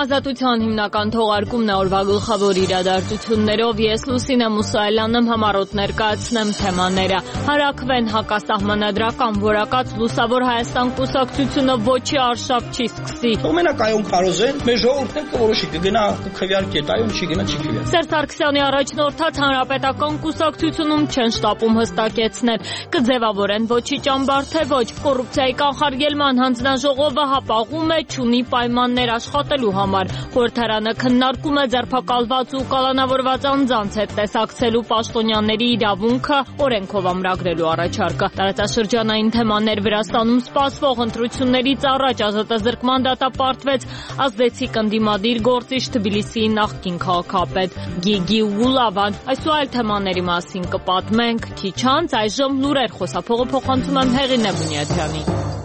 Ազատության հիմնական թողարկումն է օրվա գլխավոր իրադարձություններով։ Ես Լուսինե Մուսայելյանն եմ, համառոտ ներկայացնեմ թեմաները։ Հարաքվեն հակասահմանադրական որակած Լուսավոր Հայաստան կուսակցությունը ոչի արշավ չի սկսի։ Մենակ քարոզեն, մեր ժողովուրդն կորոշի կգնա կքվյարկի, այո, չի գնա, չի քվյարկի։ Սերժ Սարգսյանի առաջնորդած հանրապետական կուսակցությունում չեն շտապում հստակեցնել, կձևավորեն ոչի ճամբար թե ոչ։ Կոռուպցիայի կանխարգելման հանձնաժողովը հապաղում է, չունի պայմաններ աշխատելու համար։ Խորհրդարանը քննարկում է ձերբակալված ու կալանավորված անձանց հետ տեսակցելու պաշտոնյաների իրավունքը օրենքով ամրագրելու առաջարկը։ Տարածաշրջանային թեմաներ Վրաստանում սպասվող ընտրություններից առաջ ազատազրկման դատապարտվեց ազդեցիկ ընդդիմադիր գործիչ Թբիլիսիի նախկին քաղաքապետ Գիգի Ուլավան։ Այս ու այլ թեմաների մասին կպատմենք քիչ անց, այժմ լուրեր խոսափողը փոխանցում եմ Հեղինե Բունյաթյանի։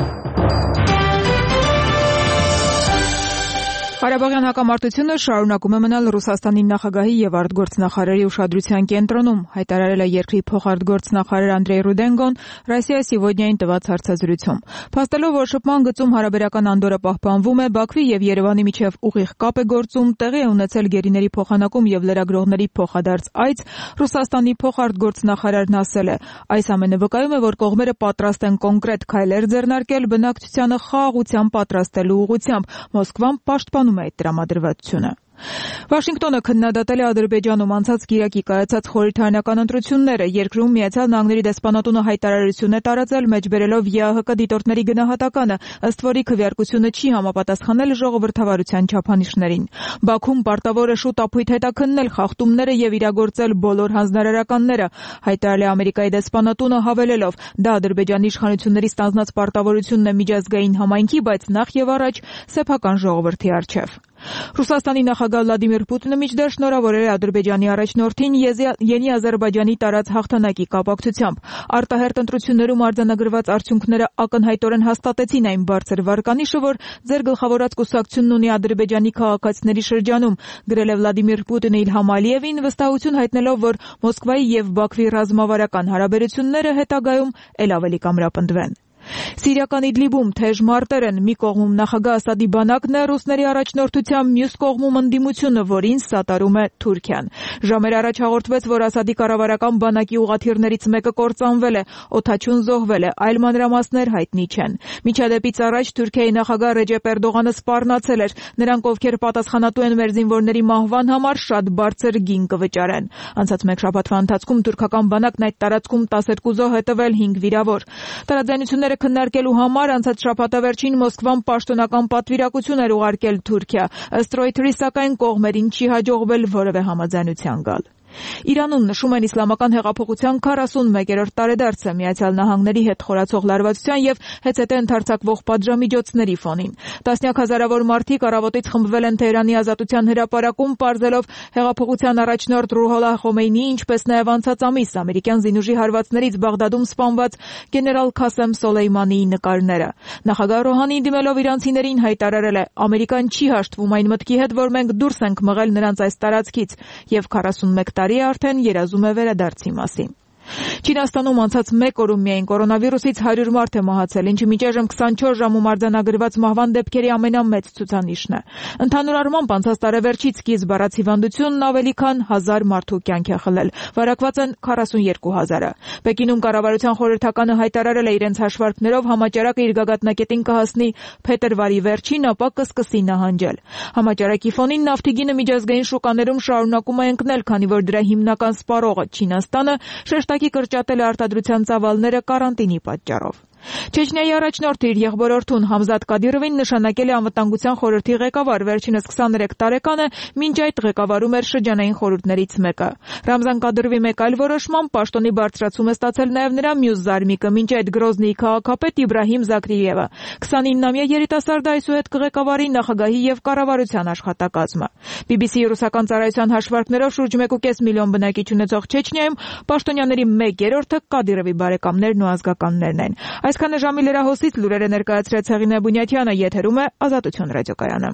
Ղարաբաղյան հակամարտությունը շարունակում է մնալ Ռուսաստանի նախագահի եւ արտգործնախարարի ուշադրության կենտրոնում, հայտարարել է երկրի փոխարտգործնախարար Անդրեյ Ռուդենկոն Ռոսիա Սիվոդնիային տված հարցազրույցում։ Փաստելով, որ շփման գծում հարաբերական անդորը պահպանվում է, Բաքվի եւ Երևանի միջև ուղիղ կապ է գործում, տեղի է ունեցել գերիների փոխանակում եւ լրագրողների փոխադարձ այց, Ռուսաստանի փոխարտգործնախարարն ասել է. այս ամենը վկայում է, որ կողմերը պատրաստ են կոնկրետ քայլեր ձեռնարկել բնակչությանը խաղաղության պատրաստելու ուղղությամբ։ Մոսկվան պաշտպանում է այդ տրամադրվածությունը։ Վաշինգտոնը քննադատել է Ադրբեջանում անցած կիրակի կայացած խորհրդարանական ընտրությունները։ Երկրում Միացյալ Նահանգների դեսպանատունը հայտարարություն է տարածել, մեջբերելով ԵԱՀԿ դիտորդների գնահատականը, ըստ որի քվեարկությունը չի համապատասխանել ժողովրդավարության չափանիշներին։ Բաքուն պարտավոր է շուտ ապույտ հետաքննել խախտումները եւ իրագործել բոլոր հանձնարարականները, հայտարարել է Ամերիկայի դեսպանատունը, հավելելով. դա Ադրբեջանի իշխանությունների ստանձնած պարտավորությունն է միջազգային համայնքի, բայց նախ եւ առաջ սեփական ժողովրդի առջեւ։ Ռուսաստանի նախագահ Վլադիմիր Պուտինը մինչդեռ շնորհավորել է Ադրբեջանի առաջնորդին Յենի Ադրբեջանի տարած հաղթանակի կապակցությամբ։ Արտահերթ ընտրություններում արձանագրված արդյունքները ակնհայտորեն հաստատեցին այն բարձր վարկանիշը, որ ձեր գլխավորած կուսակցությունն ունի Ադրբեջանի քաղաքացիների շրջանում, գրել է Վլադիմիր Պուտինը Իլհամ Ալիևին, վստահություն հայտնելով, որ Մոսկվայի եւ Բաքվի ռազմավարական հարաբերությունները հետագայում ել ավելի կամրապնդվեն։ Սիրիական Իդլիբում թեժ մարտեր են, մի կողմում նախագահ Ասադի բանակն է ռուսների առաջնորդությամբ, մյուս կողմում ընդդիմությունը, որին սատարում է Թուրքիան։ Ժամեր առաջ հաղորդվեց, որ Ասադի կառավարական բանակի ուղղաթիռներից մեկը կործանվել է, օդաչուն զոհվել է, այլ մանրամասներ հայտնի չեն։ Միջադեպից առաջ Թուրքիայի նախագահ Ռեջեփ Էրդողանը սպառնացել էր, նրանք, ովքեր պատասխանատու են մեր զինվորների մահվան համար, շատ բարձր գին կվճարեն։ Անցած մեկ շաբաթվա ընթացքում թուրքական բանակն այդ տարածքում 12 զոհ է տվել, 5 վիրավոր։ Տարաձայնությունները քննարկելու համար անցած շաբաթավերջին Մոսկվան պաշտոնական պատվիրակություն էր ուղարկել Թուրքիա, ըստ Reuters-ի, սակայն կողմերին չի հաջողվել որևէ համաձայնության գալ։ Իրանում նշում են իսլամական հեղափոխության 41-րդ տարեդարձը Միացյալ Նահանգների հետ խորացող լարվածության եւ հետզհետե ընդարձակվող պատժամիջոցների ֆոնին։ Տասնյակ հազարավոր մարդիկ առավոտից խմբվել են Թեհրանի Ազատության հրապարակում, պարզելով հեղափոխության առաջնորդ Ռուհոլլահ Խոմեյնիի, ինչպես նաեւ անցած ամիս ամերիկյան զինուժի հարվածներից Բաղդադում սպանված գեներալ Քասեմ Սոլեյմանիի նկարները։ Նախագահ Ռոհանին դիմելով իրանցիներին հայտարարել է. Ամերիկան չի հաշտվում այն մտքի հետ, որ մենք դուրս ենք մղել նրանց այս տարածքից, եւ 41 տարի արդեն երազում է վերադարձի մասին։ Չինաստանում անցած մեկ օրում միայն կորոնավիրուսից 100 մարդ է մահացել, ինչը մինչեժմ 24 ժամում արձանագրված մահվան դեպքերի ամենամեծ ցուցանիշն է։ Ընդհանուր առմամբ անցած տարեվերջից սկիզբ առած հիվանդությունն ավելի քան 1000 մարդու կյանք է խլել, վարակված են 42,000-ը։ Պեկինում կառավարության խորհրդականը հայտարարել է իրենց հաշվարկներով համաճարակը իր գագաթնակետին կհասնի փետրվարի վերջին, ապա կսկսի նահանջել։ Համաճարակի ֆոնին նավթի գինը միջազգային շուկաներում շարունակում է ընկնել, քանի որ դրա հիմնական սպառողը Չինաստանը շեշտակի կրճատել է արտադրության ծավալները կարանտինի պատճառով։ Չեչնիայի առաջնորդը իր եղբորորդուն Համզադ Կադիրովին նշանակել է անվտանգության խորհրդի ղեկավար, վերջինս 23 տարեկան է, մինչ այդ ղեկավարում էր շրջանային խորհուրդներից մեկը։ Ռամզան Կադիրովի մեկ այլ որոշմամբ պաշտոնի բարձրացում է ստացել նաև նրա մյուս զարմիկը, մինչ այդ Գրոզնիի քաղաքապետ Իբրահիմ Զաքրիևը։ 29-ամյա երիտասարդը այսուհետ կղեկավարի նախագահի եւ կառավարության աշխատակազմը։ BBC-ի ռուսական ծառայության հաշվարկներով շուրջ 1.5 միլիոն բնակիչ ունեցող Չեչնիայում պաշտոնյաների 1/3-ը Կադիրովի բարեկամներն ու ազգականներն են։ Այսքանը ժամի լրահոսից լուրերը ներկայացրեց Հեղինե Բունյաթյանը, եթերում է Ազատություն ռադիոկայանը։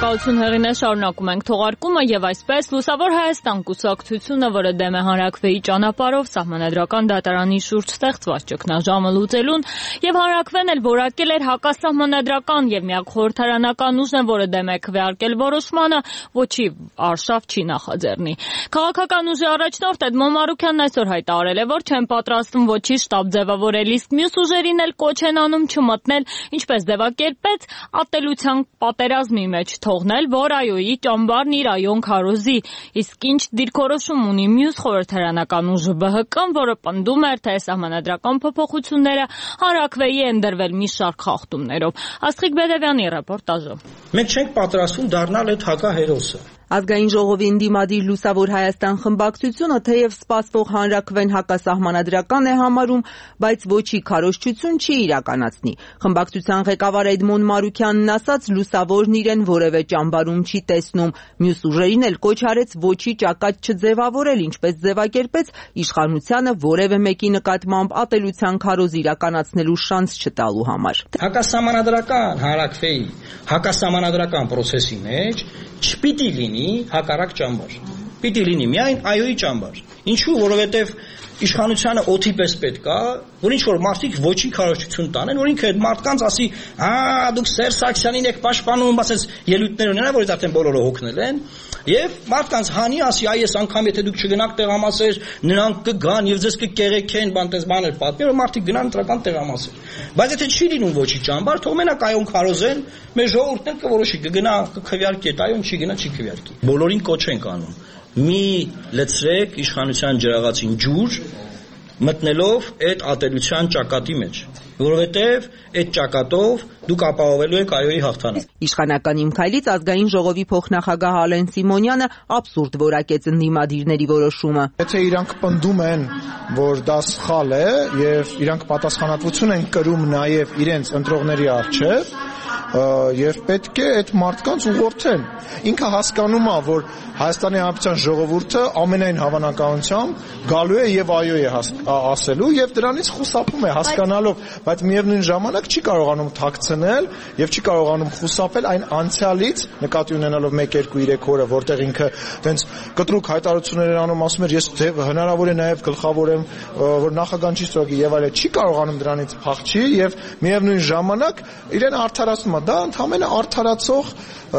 Շնորհակալություն հեղինե, շարունակում ենք թողարկումը եւ այսպես Լուսավոր Հայաստան կուսակցությունը, որը դեմ է հանրաքվեի ճանապարհով սահմանադրական դատարանի շուրջ ստեղծված ճգնաժամը լուծելուն եւ հանրաքվեն էլ որակել էր հակասահմանադրական եւ միակ խորհրդարանական ուժն է, որը դեմ է քվեարկել որոշմանը, ոչի արշավ չի նախաձեռնի։ Քաղաքական ուժի առաջնորդ Էդմոն Մարուքյանն այսօր հայտարարել է, որ չեն պատրաստվում ոչի շտաբ ձևավորել, իսկ մյուս ուժերին էլ կոչ են անում չմտնել, ինչպես ձևակերպեց, ատելության պատերազմի մեջ թողնել, որ այոյի ճամբարն իր այոն քարոզի, իսկ ինչ դիրքորոշում ունի մյուս խորհրդարանական ուժը ԲՀԿ-ն, որը պնդում էր, թե սահմանադրական փոփոխությունները հանրաքվեի են դրվել մի շարք խախտումներով։ Աստղիկ Բեդևյանի ռեպորտաժը։ Մենք չենք պատրաստվում դառնալ այդ հակահերոսը։ Ազգային ժողովի ընդդիմադիր Լուսավոր Հայաստան խմբակցությունը թեև սպասվող հանրաքվեն հակասահմանադրական է համարում, բայց ոչի քարոզչություն չի իրականացնի։ Խմբակցության ղեկավար Էդմոն Մարուքյանն ասաց, Լուսավորն իրեն որևէ ճամբարում չի տեսնում, մյուս ուժերին էլ կոչ արեց ոչի ճակատ չձևավորել, ինչպես ձևակերպեց, իշխանությանը որևէ մեկի նկատմամբ ատելության քարոզ իրականացնելու շանս չտալու համար։ Հակասահմանադրական հանրաքվեի, հակասահմանադրական process-ի մեջ չպիտի լինի հակառակ ճամբար։ Պիտի լինի միայն այոյի ճամբար։ Ինչու՞, որովհետև իշխանությանը օթի պես պետք է, որ ինչ որ մարդիկ ոչի քարոզչություն տանեն, որ ինքը այդ մարդկանց ասի, դուք Սերժ Սարգսյանին եք պաշտպանում, ասես ելույթներ ունենա, որից արդեն բոլորը հոգնել են, եւ մարդկանց հանի ասի, այս անգամ եթե դուք չգնաք տեղամասեր, նրանք կգան եւ ձեզ կկեղեքեն, բանտես բաներ պատմի, որ մարդիկ գնան ընտրական տեղամասեր։ Բայց եթե չի լինում ոչի ճամբար, թող մենակ այոն քարոզեն, մեր ժողովուրդն էլ կորոշի, կգնա, կքվեարկի, այոն չի գնա, չի քվեարկի։ Բոլորին կոչ ենք անում։ Մի լցրեք իշխանության ջրաղացին ջուր մտնելով այդ ատելության ճակատի մեջ, որովհետև այդ ճակատով դուք ապահովելու եք այոյի հաղթանակ։ Իշխանական Իմ քայլից Ազգային ժողովի փոխնախագահ Ալեն Սիմոնյանը абսուրդ որակեց ընդդիմադիրների որոշումը։ Եթե իրանք պնդում են, որ դա սխալ է եւ իրանք պատասխանատվություն են կրում նաեւ իրենց ընտրողների առջեւ, եւ պետք է այդ մարդկանց ուղղորդեն։ Ինքը հասկանում է, որ Հայաստանի Հանրապետության ժողովուրդը ամենայն հավանականությամբ գալու է եւ այո է ասելու եւ դրանից խուսափում է հասկանալով, բայց միևնույն ժամանակ չի կարողանում թաքցնել եւ չի կարողանում խուսափել այն անցյալից, նկատի ունենալով 1-2-3 օրը, որտեղ ինքը տենց կտրուկ հայտարարություններ էր անում, ասում էր ես հնարավոր է նաեւ գլխավորեմ, որ նախագահան չի ստորագրի եւ այլն, չի կարողանում դրանից փախչի եւ միևնույն ժամանակ իրեն արդարացնում է։ Դա ընդհանրապես արդարացող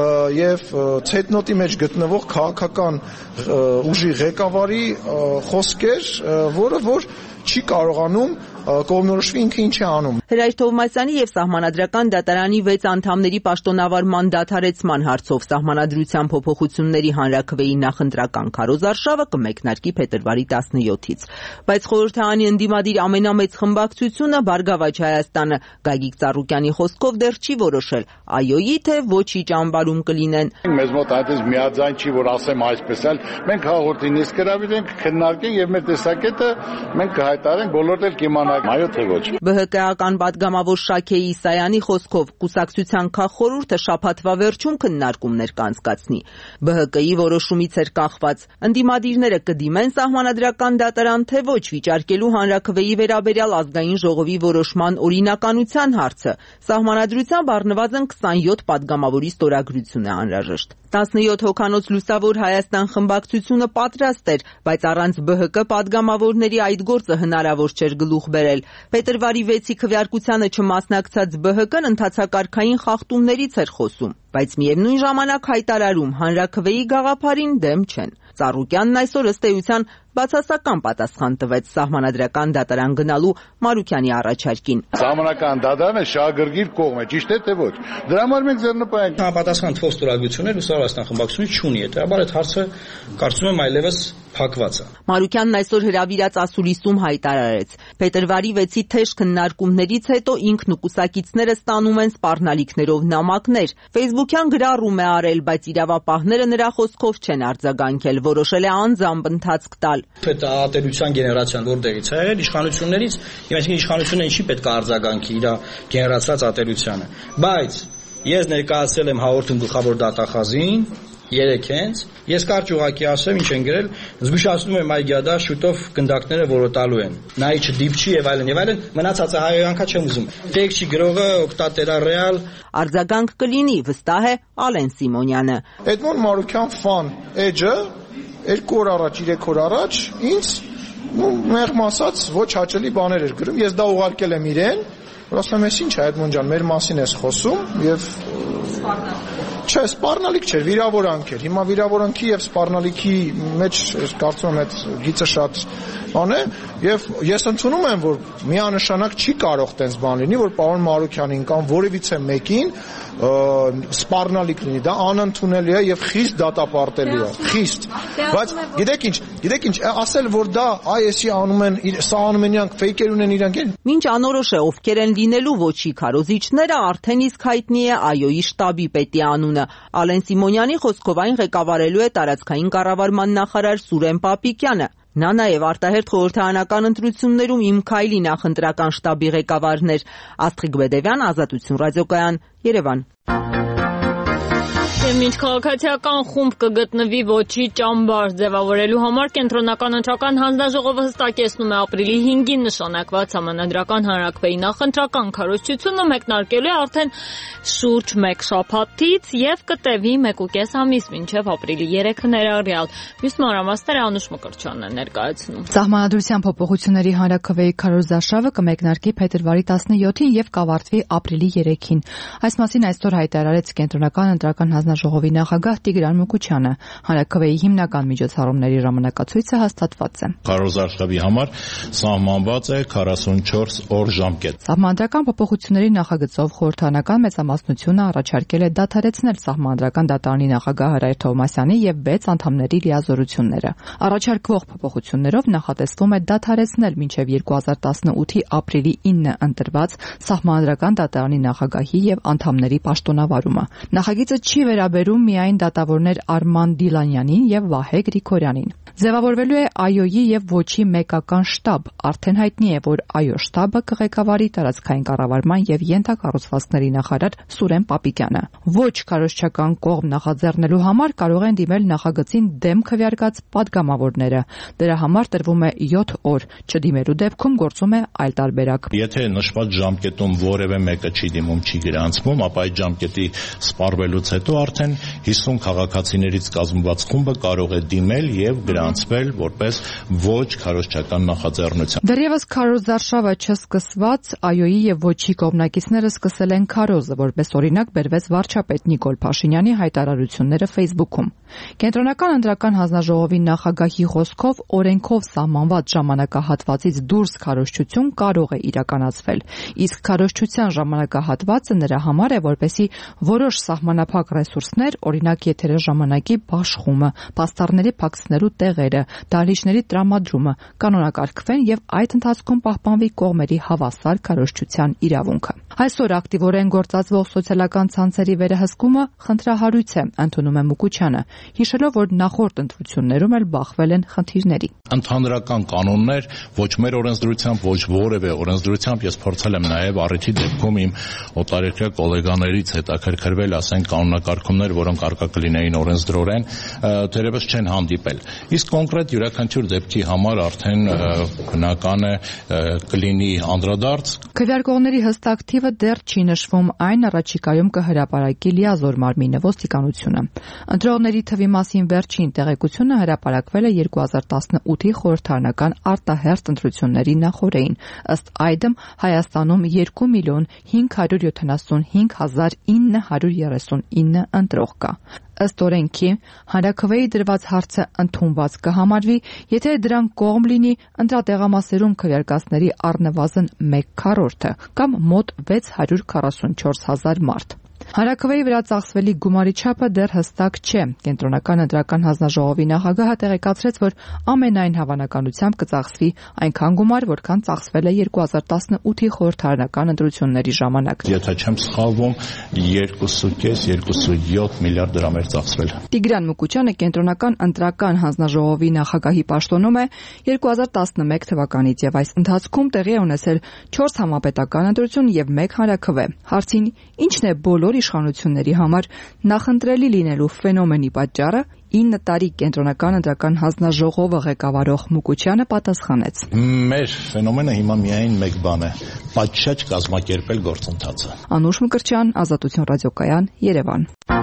եւ ցետնոտի մեջ գտնվող քաղաքական ուժի ղեկավարի խոսքեր, որը որ չի կարողանում կողմնորոշվի ինքը ինչ է անում։ Հրայր Թովմասյանի եւ Սահմանադրական դատարանի 6 անդամների պաշտոնավարման դադարեցման հարցով Սահմանադրության փոփոխությունների հանրաքվեի նախընտրական քարոզարշավը կմեկնարկի փետրվարի 17-ից։ Բայց խորհրդարանի ընդդիմադիր ամենամեծ խմբակցությունը Բարգավաճ Հայաստանը Գագիկ Ծառուկյանի խոսքով դեռ չի որոշել այոյի թե ոչի ճամբարում կլինեն։ Մեզ մոտ այդպես միաձայն չի, որ ասեմ այսպես, այլ մենք հաղորդի նիստ կրավիրենք, քննարկենք եւ մեր տեսակետը մենք կհայտարարենք, բոլորդ էլ կիմանան այո թե ոչ։ ԲՀԿ-ական պատգամավոր Շաքե Իսայանի խոսքով կուսակցության քաղխորհուրդը շաբաթվա վերջում քննարկումներ կանցկացնի։ ԲՀԿ-ի որոշումից էր կախված ընդդիմադիրները կդիմեն Սահմանադրական դատարան թե ոչ վիճարկելու հանրաքվեի վերաբերյալ Ազգային ժողովի որոշման օրինականության հարցը։ Սահմանադրությամբ առնվազն 27 պատգամավորի ստորագրություն է անհրաժեշտ։ 17 հոգանոց Լուսավոր Հայաստան խմբակցությունը պատրաստ էր, բայց առանց ԲՀԿ պատգամավորների այդ գործը հնարավոր չէր գլուխ բերել։ Փետրվարի 6-ի քվեարկությանը չմասնակցած ԲՀԿ-ն ընդհանցակարգային խախտումներից էր խոսում, բայց միևնույն ժամանակ հայտարարում հանրաքվեի գաղափարին դեմ չեն։ Ծառուկյանն այսօր ըստ էության բացասական պատասխան տվեց Սահմանադրական դատարան գնալու Մարուքյանի առաջարկին։ Սահմանադրական դատարանը շահագրգիռ կողմ է, ճիշտ է թե ոչ։ Դրա համար մենք ձեռնպահենք։ Համապատասխան թվով ստորագրություններ Լուսավոր Հայաստան խմբակցությունը չունի, հետեւաբար այդ հարցը կարծում եմ այլևս փակված է։ Մարուքյանն այսօր հրավիրած ասուլիսում հայտարարեց. Փետրվարի 6-ի թեժ քննարկումներից հետո ինքն ու կուսակիցները ստանում են սպառնալիքներով նամակներ։ Facebook-յան գրառում է արել, բայց իրավապահները նրա խոսքով չեն արձագանքել, որոշել է անձամբ ընթացք տալ։ Այդ ատելության գեներացիան որտեղից է եղել իշխանություններից, այսինքն իշխանությունը ինչի պետք է արձագանքի իր գեներացած ատելությանը։ Բայց ես ներկայացրել եմ հաղորդում գլխավոր դատախազին 3:00 ես կարճ ուղակի ասեմ ինչ են գրել, զգուշացնում եմ այգյադա շուտով գնդակները որոտալու են, նայի չդիպչի եւ այլն, մնացածը հայոյանքա չեմ ուզում, տեքստի գրողը օկտատերա ռեալ արձագանք կլինի, վստահ է Ալեն Սիմոնյանը։ Էդմոն Մարուկյան ֆան էջը 2 օր առաջ, 3 օր առաջ ինձ մեղմ ասած ոչ հաճելի բաներ էր գրում, ես դա ուղարկել եմ իրեն, որ ասում եմ, ինչ է Էդմոն ջան, մեր մասին ես խոսում եւ Չէ, սպառնալիք չէր, վիրավորանք էր։ Հիմա վիրավորանքի եւ սպառնալիքի մեջ կարծում եմ այդ գիծը շատ բան է եւ ես ընդունում եմ, որ միանշանակ չի կարող տենց բան լինի, որ պարոն Մարուկյանին կամ որևիցե մեկին սպառնալիք լինի, դա անընդունելի է եւ խիստ դատապարտելի է, խիստ։ Բայց գիտեք ինչ, ասել որ դա IS-ի անում են, սա անում են իրանք ֆեյքեր ունեն իրանք։ Մինչ անորոշ է ովքեր են լինելու ոչի քարոզիչները, արդեն իսկ հայտնի է ԱՅՈ-ի շտաբի պետի անունը։ Ալեն Սիմոնյանի խոսքով այն ղեկավարելու է տարածքային կառավարման նախարար Սուրեն Պապիկյանը։ Նա նաև արտահերթ խորհրդարանական ընտրություններում Իմ Քայլի նախընտրական շտաբի ղեկավարն էր։ Աստղիկ Բեդևյան, Ազատություն ռադիոկայան, Երևան։ Մինչ քաղաքացիական խումբ կգտնվի ոչի ճամբար ձևավորելու համար կենտրոնական ընտրական հանձնաժողովը հստակեցնում է ապրիլի 5-ին նշանակված համանդրական հանրաքվեի նախընտրական քարոզչությունը մեկնարկելու է արդեն շուրջ 1 շաբաթից եւ կտևի 1.5 ամիս մինչեւ ապրիլի 3-ը ներառյալ։ Մյուս մանրամասները Անուշ Մկրտչյանն է ներկայացնում։ Սահմանադրության փոփոխությունների հանրաքվեի քարոզարշավը կմեկնարկի փետրվարի 17-ին եւ կավարտվի ապրիլի 3-ին։ Այս մասին այսօր հայտարարեց կենտրոնական ընտրական հանձնաժողովի նախագահ Տիգրան Մուկուչյանը։ Հանրաքվեի հիմնական միջոցառումների ժամանակացույցը հաստատված է։ Քարոզարշավի համար սահմանված է 44 օր ժամկետ։ Սահմանադրական փոփոխությունների նախագծով խորհրդարանական մեծամասնությունը առաջարկել է դադարեցնել սահմանադրական դատարանի նախագահ Հրայր Թովմասյանի եւ 6 անդամների լիազորությունները։ Առաջարկվող փոփոխություններով նախատեսվում է դադարեցնել մինչեւ 2018-ի ապրիլի 9-ը ընտրված սահմանադրական դատարանի նախագահի եւ անդամների պաշտոնավարումը։ Նախագիծը չի վերաբերում միայն դատավորներ Արման Դիլանյանին եւ Վահե Գրիգորյանին։ Ձևավորվելու է ԱՅՈ-ի եւ ոչի մեկական շտաբ։ Արդեն հայտնի է, որ ԱՅՈ շտաբը կղեկավարի տարածքային կառավարման եւ ենթակառուցվածքների նախարար Սուրեն Պապիկյանը։ Ոչ քարոզչական կողմ նախաձեռնելու համար կարող են դիմել նախագծին դեմ քվեարկած падգամավորները։ Դրա համար տրվում է 7 օր, չդիմելու դեպքում գործում է այլ տարբերակ։ Եթե նշված ժամկետում որևէ մեկը չի դիմում, չի գրանցվում, ապա այդ ժամկետի սպառվելուց հետո արդեն 50 քաղաքացիներից կազմված խումբը կարող է դիմել եւ գրանցվել որպես ոչ քարոզչական նախաձեռնություն։ Դեռևս քարոզարշավը չսկսված ԱՅՈ-ի եւ ոչի կողմնակիցները սկսել են քարոզը, որպես օրինակ բերվեց վարչապետ Նիկոլ Փաշինյանի հայտարարությունները Facebook-ում։ Կենտրոնական ընտրական հանձնաժողովի նախագահի խոսքով օրենքով սահմանված ժամանակահատվածից դուրս քարոզչություն կարող է իրականացվել, իսկ քարոզչության ժամանակահատվածը նրա համար է, որպեսզի որոշ սահմանափակ ռեսուրսներ, օրինակ եթերաժամանակի բաշխումը, պաստառների փակցնելու տեղերը, դահլիճների տրամադրումը կանոնակարգվեն եւ այդ ընթացքում պահպանվի կողմերի հավասար քարոզչության իրավունքը։ Այսօր ակտիվորեն գործածվող սոցիալական ցանցերի վերահսկումը խնդրահարույց է, ընդունում է Մուկուչյանը, հիշելով, որ նախորդ ընտրություններում էլ բախվել են խնդիրների։ Ընդհանրական կանոններ ոչ մեր օրենսդրությամբ, ոչ որևէ օրենսդրությամբ ես փորձել եմ նաեւ առիթի դեպքում իմ օտարերկրյա գոլեգաներից հետաքրքրվել, ասենք կանոնակարգումներ, որոնք արկա կլինեին օրենսդրորեն, թերևս չեն հանդիպել։ Իսկ կոնկրետ յուրաքանչյուր դեպքի համար արդեն բնական է կլինի անդրադարձ։ Քվեարկողների հստակ թիվը դեռ չի նշվում, այն առաջիկայում կհրապարակի լիազոր մարմինը ոստիկանությունը։ Ընտրողների թվի մասին վերջին տեղեկությունը հրապարակվել է 2018-ի խորհրդարանական արտահերթ ընտրությունների նախօրեին։ Ըստ այդմ Հայաստանում 2,075,939 ընտրող կա։ Ըստ օրենքի հանրաքվեի դրված հարցը ընդունված կհամարվի, եթե դրան կողմ լինի ընտրատեղամասերում քվեարկածների առնվազն 1/4 կամ մոտ 644,000 մարդ։ Հանրաքվեի վրա ծախսվելի գումարի չափը դեռ հստակ չէ։ Կենտրոնական ընտրական հանձնաժողովի նախագահը տեղեկացրեց, որ ամենայն հավանականությամբ կծախսվի այնքան գումար, որքան ծախսվել է 2018-ի խորհրդարանական ընտրությունների ժամանակ։ Եթե չեմ սխալվում, 2.5-2.7 միլիարդ դրամ էր ծախսվել։ Տիգրան Մուկուչյանը կենտրոնական ընտրական հանձնաժողովի նախագահի պաշտոնում է 2011 թվականից եւ այս ընթացքում տեղի է ունեցել 4 համապետական ընտրություն եւ 1 հանրաքվե։ Հարցին ինչն է բոլոր իշխանությունների համար նախընտրելի լինելու ֆենոմենի պատճառը 9 տարի կենտրոնական ընտրական հանձնաժողովը ղեկավարող Մուկուչյանը պատասխանեց. Մեր ֆենոմենը հիմա միայն մեկ բան է՝ պատշաճ կազմակերպել գործընթացը։ Անուշ Մկրտչյան, Ազատություն ռադիոկայան, Երևան։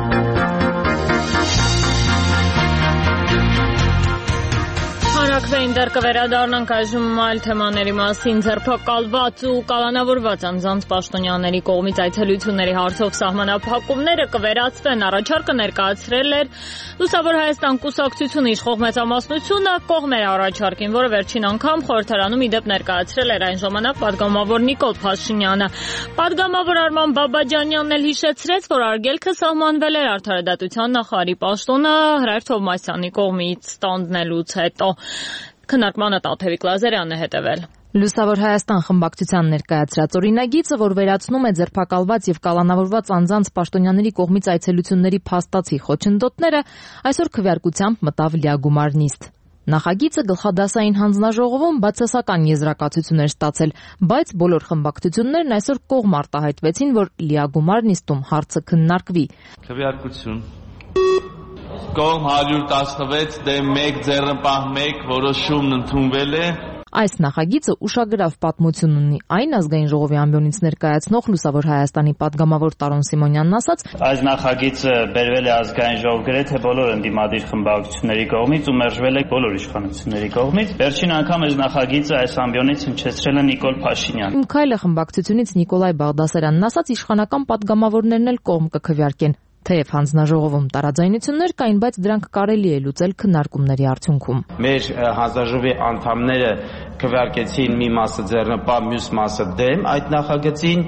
Հանրաքվեին դեռ կվերադառնանք այժմ այլ թեմաների մասին։ Ձերբակալված ու կալանավորված անձանց պաշտոնյաների կողմից այցելությունների հարցով սահմանափակումները կվերացվեն։ Առաջարկը ներկայացրել էր Լուսավոր Հայաստան կուսակցությունը իշխող մեծամասնությունը կողմ էր առաջարկին, որը վերջին անգամ խորհրդարանում ի դեպ ներկայացրել էր այն ժամանակ պատգամավոր Նիկոլ Փաշինյանը։ Պատգամավոր Արման Բաբաջանյանն էլ հիշեցրեց, որ արգելքը սահմանվել էր Արդարադատության նախարարի պաշտոնը Հրայր Թովմասյանի կողմից ստանձնելուց հետո։ Քննարկմանը Տաթևիկ Լազարյանն է հետևել։ Լուսավոր Հայաստան խմբակցության ներկայացրած օրինագիծը, որ վերացնում է ձերբակալված եւ կալանավորված անձանց պաշտոնյաների կողմից այցելությունների փաստացի խոչընդոտները, այսօր քվեարկությամբ մտավ լիագումար նիստ։ Նախագիծը գլխադասային հանձնաժողովում բացասական եզրակացություն էր ստացել, բայց բոլոր խմբակցություններն այսօր կողմ արտահայտվեցին, որ լիագումար նիստում հարցը քննարկվի։ Քվեարկություն Կողմ 116 դեմ 1 ձեռնպահ 1 որոշումն ընդունվել է։ Այս նախագիծը ուշագրավ պատմություն ունի։ Այն ազգային ժողովի ամբիոնից ներկայացնող Լուսավոր Հայաստանի պատգամավոր Տարոն Սիմոնյանն ասաց. Այս նախագիծը բերվել է ազգային ժողով գրեթե բոլոր ընդդիմադիր խմբակցությունների կողմից ու մերժվել է բոլոր իշխանությունների կողմից։ Վերջին անգամ այս նախագիծը այս ամբիոնից հնչեցրել է Նիկոլ Փաշինյանը։ Իմ քայլը խմբակցությունից Նիկոլայ Բաղդասարյանն ասաց, իշխանական պատգամավորներն էլ կողմ կքվեարկեն։ Թեև հանձնաժողովում տարաձայնություններ կային, բայց դրանք կարելի է լուծել քննարկումների արդյունքում։ Մեր հանձնաժողովի անդամները քվեարկեցին մի մասը ձեռնպահ, մյուս մասը դեմ այդ նախագծին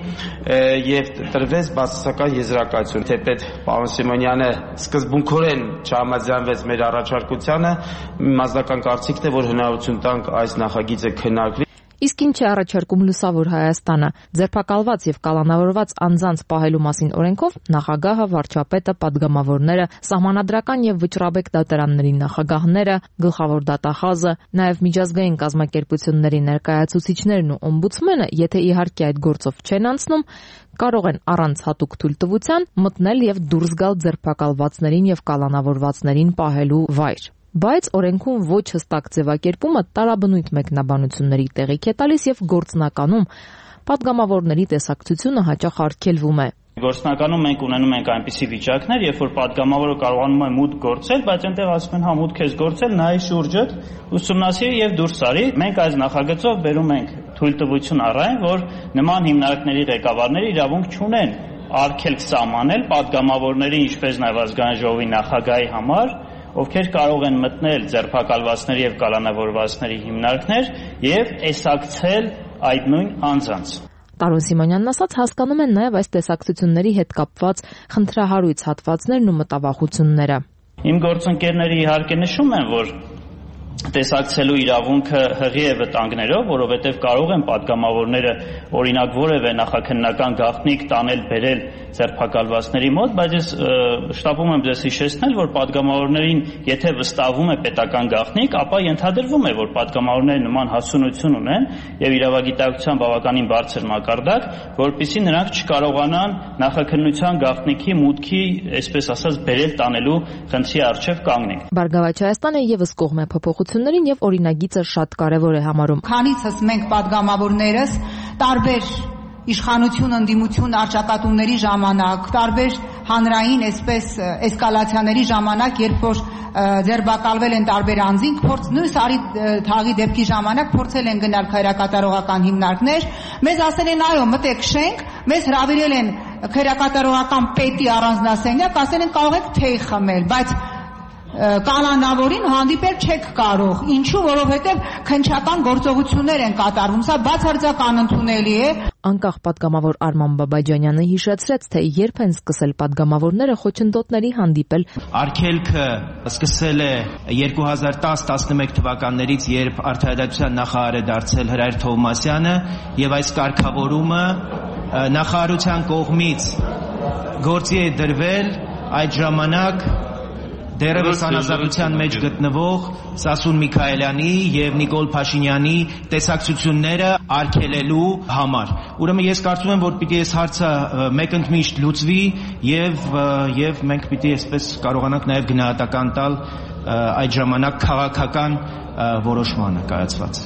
եւ տրվեց բացասական եզրակացություն։ Թեպետ պարոն Սիմոնյանը սկզբունքորեն չհամաձայնվեց մեր առաջարկությանը, մասնական կարծիքն է, որ հնարավորություն տանք այս նախագիծը քննարկվի։ Իսկ ինչ է առաջարկում Լուսավոր Հայաստանը։ Ձերբակալված եւ կալանավորված անձանց պահելու մասին օրենքով նախագահը, վարչապետը, պատգամավորները, սահմանադրական եւ վճռաբեկ դատարանների նախագահները, գլխավոր դատախազը, նաեւ միջազգային կազմակերպությունների ներկայացուցիչներն ու օմբուդսմենը, եթե իհարկե այդ գործով չեն անցնում, կարող են առանց հատուկ թույլտվության մտնել եւ դուրս գալ ձերբակալվածներին եւ կալանավորվածներին պահելու վայր։ Բայց օրենքում ոչ հստակ ձևակերպումը տարաբնույթ մեկնաբանությունների տեղիք է տալիս եւ գործնականում պատգամավորների տեսակցությունը հաճախ արգելվում է։ Գործնականում մենք ունենում ենք այնպիսի վիճակներ, երբ որ պատգամավորը կարողանում է մուտք գործել, բայց այնտեղ ասում են, հա մուտք ես գործել, նայ շուրջդ, ուսումնասիրի եւ դուրս արի։ Մենք այս նախագծով բերում ենք թույլտվություն առայն, որ նման հիմնարկների ղեկավարները իրավունք չունեն արգելք սահմանել պատգամավորների, ինչպես նաեւ ազգային ժողովի նախագահի համար, ովքեր կարող են մտնել ձերբակալվածների եւ կալանավորվածների հիմնարկներ եւ տեսակցել այդ նույն անձանց։ Տարոն Սիմոնյանն ասաց, հասկանում են նաեւ այս տեսակցությունների հետ կապված խնդրահարույց հատվածներն ու մտավախությունները։ Իմ գործընկերները իհարկե նշում են, որ տեսակցելու իրավունքը հղի է վտանգներով, որովհետև կարող են պատգամավորները օրինակ որևէ նախաքննական գաղտնիք տանել բերել ձերբակալվածների մոտ, բայց ես շտապում եմ ձեզ հիշեցնել, որ պատգամավորներին եթե վստահվում է պետական գաղտնիք, ապա ենթադրվում է, որ պատգամավորները նման հասունություն ունեն եւ իրավագիտակցության բավականին բարձր մակարդակ, որպեսզի նրանք չկարողանան նախաքննության գաղտնիքի մուտքի, այսպես ասած, բերել տանելու խնդրի առջև կանգնել։ Բարգավաճ Հայաստանը եւս կողմ է փոփոխություններին եւ օրինագիծը շատ կարեւոր է համարում։ Քանիցս մենք պատգամավորներս տարբեր իշխանություն ընդդիմություն արճակատումների ժամանակ, տարբեր հանրային այսպես էսկալացիաների ժամանակ, երբ որ ձերբակալվել են տարբեր անձինք, նույն Սարի թաղի դեպքի ժամանակ փորձել են գնալ քայրակատարողական հիմնարկներ, մեզ ասել են այո, մտեք շենք, մեզ հրավիրել են քայրակատարողական պետի առանձնասենյակ, ասել են կարող եք թեյ խմել, բայց կալանավորին հանդիպել չեք կարող։ Ինչու՞, որովհետև քննչական գործողություններ են կատարվում։ Սա բացարձակ անընդունելի է։ Անկախ պատգամավոր Արման Բաբաջանյանը հիշեցրեց, թե երբ են սկսել պատգամավորները խոչընդոտների հանդիպել։ Արգելքը սկսել է 2010-11 թվականներից, երբ Արդարադատության նախարար է դարձել Հրայր Թովմասյանը, եւ այս կարգավորումը նախարարության կողմից գործի է դրվել այդ ժամանակ դերևս անազատության մեջ գտնվող Սասուն Միքայելյանի եւ Նիկոլ Փաշինյանի տեսակցությունները արգելելու համար։ Ուրեմն ես կարծում եմ, որ պիտի այս հարցը մեկընդմիշտ լուծվի եւ մենք պիտի այսպես կարողանանք նաեւ գնահատական տալ այդ ժամանակ քաղաքական որոշմանը կայացված։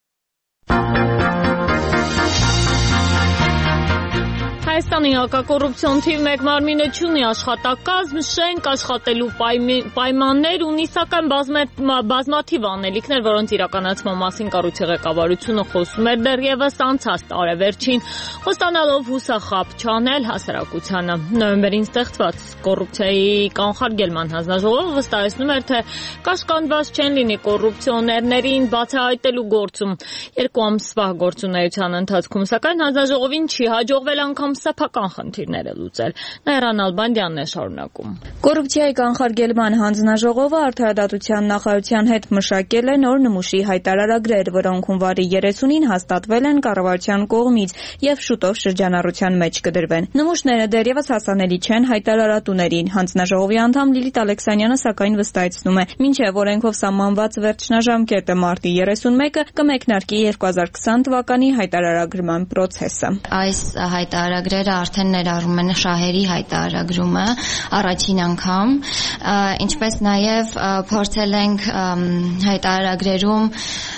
Հայաստանի հակակոռուպցիոն թիվ 1 մարմինը չունի աշխատակազմ, շենք, աշխատելու պայմաններ ունի, սակայն բազմաթիվ անելիքներ, որոնց իրականացման մասին կառույցի ղեկավարությունը խոսում էր դեռևս անցած տարեվերջին, խոստանալով հուսախաբ չանել հասարակությանը։ Նոյեմբերին ստեղծված կոռուպցիայի կանխարգելման հանձնաժողովը վստահեցնում էր, թե կաշկանդված չեն լինի կոռուպցիոներներին բացահայտելու գործում։ 2 ամսվա գործունեության ընթացքում, սակայն հանձնաժողովին չի հաջողվել անգամ սեփական խնդիրները լուծել։ Նաիրա Նալբանդյանն է շարունակում։ Կոռուպցիայի կանխարգելման հանձնաժողովը Արդարադատության նախարարության հետ մշակել է նոր նմուշի հայտարարագրեր, որոնք հունվարի 30-ին հաստատվել են կառավարության կողմից եւ շուտով շրջանառության մեջ կդրվեն։ Նմուշները դեռևս հասանելի չեն հայտարարատուներին։ Հանձնաժողովի անդամ Լիլիթ Ալեքսանյանը սակայն վստահեցնում է, մինչեւ օրենքով սահմանված վերջնաժամկետը մարտի 31-ը կմեկնարկի 2020 թվականի հայտարարագրման process-ը։ Այս հայտարարագրերը արդեն ներառում են շահերի հայտարարագրումը առաջին անգամ, ինչպես նաև փորձել ենք հայտարարագրերում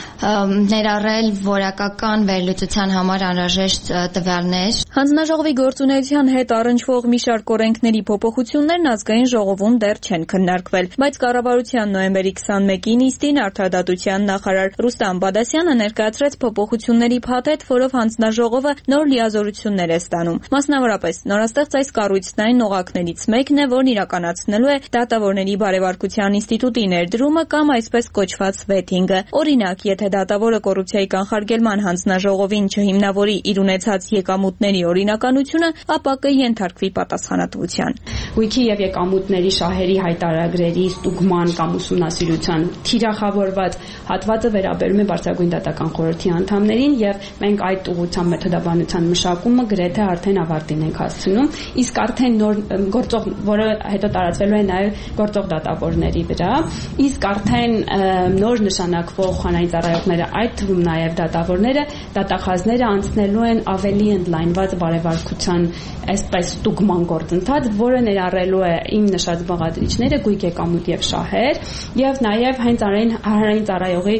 ներառել որակական վերլուծության համար անհրաժեշտ տվյալներ։ Հանձնաժողովի գործունեության հետ առնչվող մի շարք օրենքների փոփոխություններն ազգային ժողովում դեռ չեն քննարկվել, բայց կառավարության նոյեմբերի 21-ի նիստին Արդարադատության նախարար Ռուստամ Բադասյանը ներկայացրեց փոփոխությունների փաթեթ, որով հանձնաժողովը նոր լիազորություններ է ստանում։ Մասնավորապես, նորաստեղծ այս կառույցն այն օղակներից մեկն է, որն իրականացնելու է դատավորների բարեվարկության ինստիտուտի ներդրումը կամ այսպես կոչված վեթինգը։ Օրինակ, եթե դատավորը կոռուպցիայի կանխարգելման հանձնաժողովին չհիմնավորի իր ունեցած եկամուտների օրինականությունը, ապա կենթարկվի պատասխանատվության։ Գույքի եւ եկամուտների շահերի հայտարարագրերի ստուգման կամ ուսումնասիրության թիրախավորված հատվածը վերաբերում է Բարձրագույն դատական խորհրդի անդամներին եւ մենք այդ ուղղությամբ մեթոդաբանության մշակումը գրեթե արդեն ավարտին ենք հասցնում, իսկ արդեն նոր գործող, որը հետո տարածվելու է նաեւ գործող դատավորների վրա, իսկ արդեն նոր նշանակվող խանային ծառայողները, այդ թվում նաև դատավորները, դատախազները անցնելու են ավելի ընդլայնված բարեվարկության այսպես ստուգման գործընթաց, որը ներառելու է իմ նշած բաղադրիչները, գույք եկամուտ եւ շահեր, եւ նաև հենց հանրային ծառայողի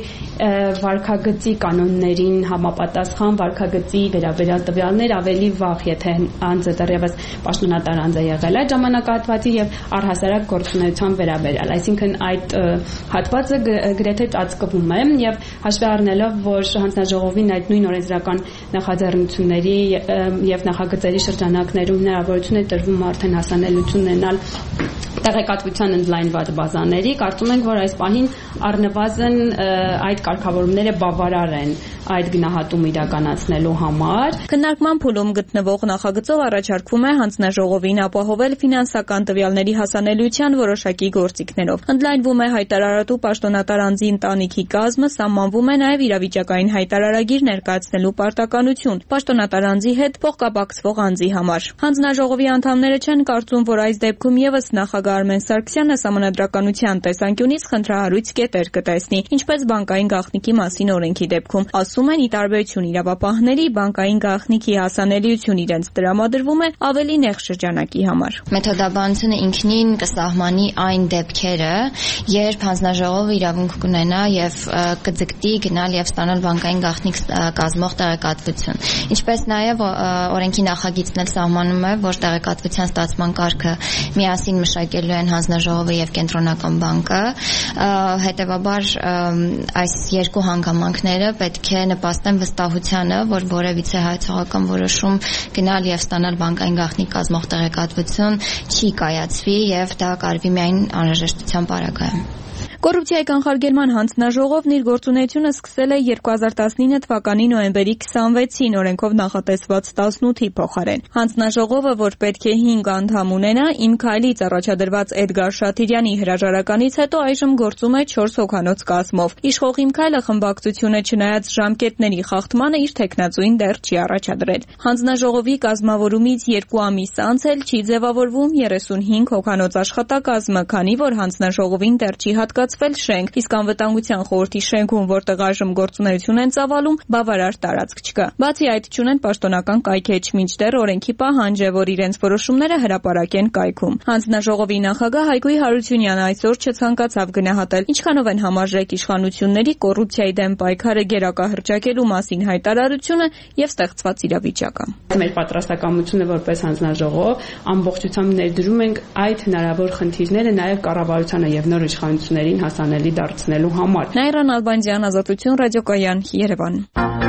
վարկագծի կանոններին համապատասխան վարկագծի վերաբերյալ տվյալներ ավելի վաղ, եթե անձը դեռևս պաշտոնատար անձ է եղել այդ ժամանակահատվածի եւ առհասարակ գործունեության վերաբերյալ, այսինքն այդ հատվածը գրեթե ծածկվում է եւ հաշվի առնելով, որ հանձնաժողովին այդ նույն օրենսդրական նախաձեռնությունների եւ նախագծերի շրջանակներում հնարավորություն է տրվում արդեն հասանելիություն ունենալ տեղեկատվության ընդլայնված բազաների, կարծում ենք, որ այս պահին առնվազն այդ կարգավորումները բավարար են այդ գնահատումը իրականացնելու համար։ Քննարկման փուլում գտնվող նախագծով առաջարկվում է հանձնաժողովին ապահովել ֆինանսական տվյալների հասանելիության որոշակի գործիքներով։ Ընդլայնվում է հայտարարատու պաշտոնատար անձի ընտանիքի կազմը, սահմանվում է նաև իրավիճակային հայտարարագիր ներկայացնելու պարտականություն պաշտոնատար անձի հետ փոխկապակցվող անձի համար։ Հանձնաժողովի անդամները չեն կարծում, որ այս դեպքում եւս նախագահ Արմեն Սարգսյանը սահմանադրականության տեսանկյունից խնդրահարույց կետեր կտեսնի, ինչպես բանկային գաղտնիքի մասին օրենքի դեպքում։ Ասում են, ի տարբերություն իրավապահների, բանկային գաղտնիքի հասանելիություն իրենց տրամադրվում է ավելի նեղ շրջանակի համար։ Մեթոդաբանությունը ինքնին կսահմանի այն դեպքերը, երբ հանձնաժողովը իրավունք կունենա եւ կձգտի գնալ եւ ստանալ բանկային գաղտնիք կազմող տեղեկատվություն։ Ինչպես նաեւ օրենքի նախագիծն էլ սահմանում է, որ տեղեկատվության ստացման կարգը միասին մշակելու են հանձնաժողովը եւ կենտրոնական բանկը, հետեւաբար այս երկու հանգամանքները պետք է նպաստեն վստահությանը, որ որևիցե հայցողական որոշում գնալ եւ ստանալ բանկային գաղտնիք կազմող տեղեկատվություն չի կայացվի եւ դա կարվի միայն անհրաժեշտության պարագայում։ Կոռուպցիայի կանխարգելման հանձնաժողովն իր գործունեությունը սկսել է 2019 թվականի նոյեմբերի 26-ին օրենքով նախատեսված 18-ի փոխարեն։ Հանձնաժողովը, որ պետք է 5 անդամ ունենա, Իմ քայլից առաջադրված Էդգար Շաթիրյանի հրաժարականից հետո այժմ գործում է 4 հոգանոց կազմով։ Իշխող Իմ քայլը խմբակցությունը չնայած ժամկետների խախտմանը իր թեկնածուին դեռ չի առաջադրել։ Հանձնաժողովի կազմավորումից 2 ամիս անց էլ չի ձևավորվում 35 հոգանոց աշխատակազմը, քանի որ հանձնաժողովին դեռ չի հատկացվել շենք, իսկ անվտանգության խորհրդի շենքում, որտեղ այժմ գործունեություն են ծավալում, բավարար տարածք չկա։ Բացի այդ, չունեն պաշտոնական կայքեջ, մինչդեռ օրենքի պահանջ է, որ իրենց որոշումները հրապարակեն կայքում։ Հանձնաժողովի նախագահ Հայգույ Հարությունյանը այսօր չցանկացավ գնահատել ինչքանով են համարժեք իշխանությունների կոռուպցիայի դեմ պայքարը գերակահռչակելու մասին հայտարարությունը եւ ստեղծված իրավիճակը։ Մեր պատրաստակամությունը որպես հանձնաժողով ամբողջությամբ ներդրում ենք այդ հնարավոր խնդիրները նաև կառավարությանը եւ նոր իշխանություններին հասանելի դարձնելու համար։ Նաիրան Ալբանդյան, Ազատություն ռադիոկայան, Երևան։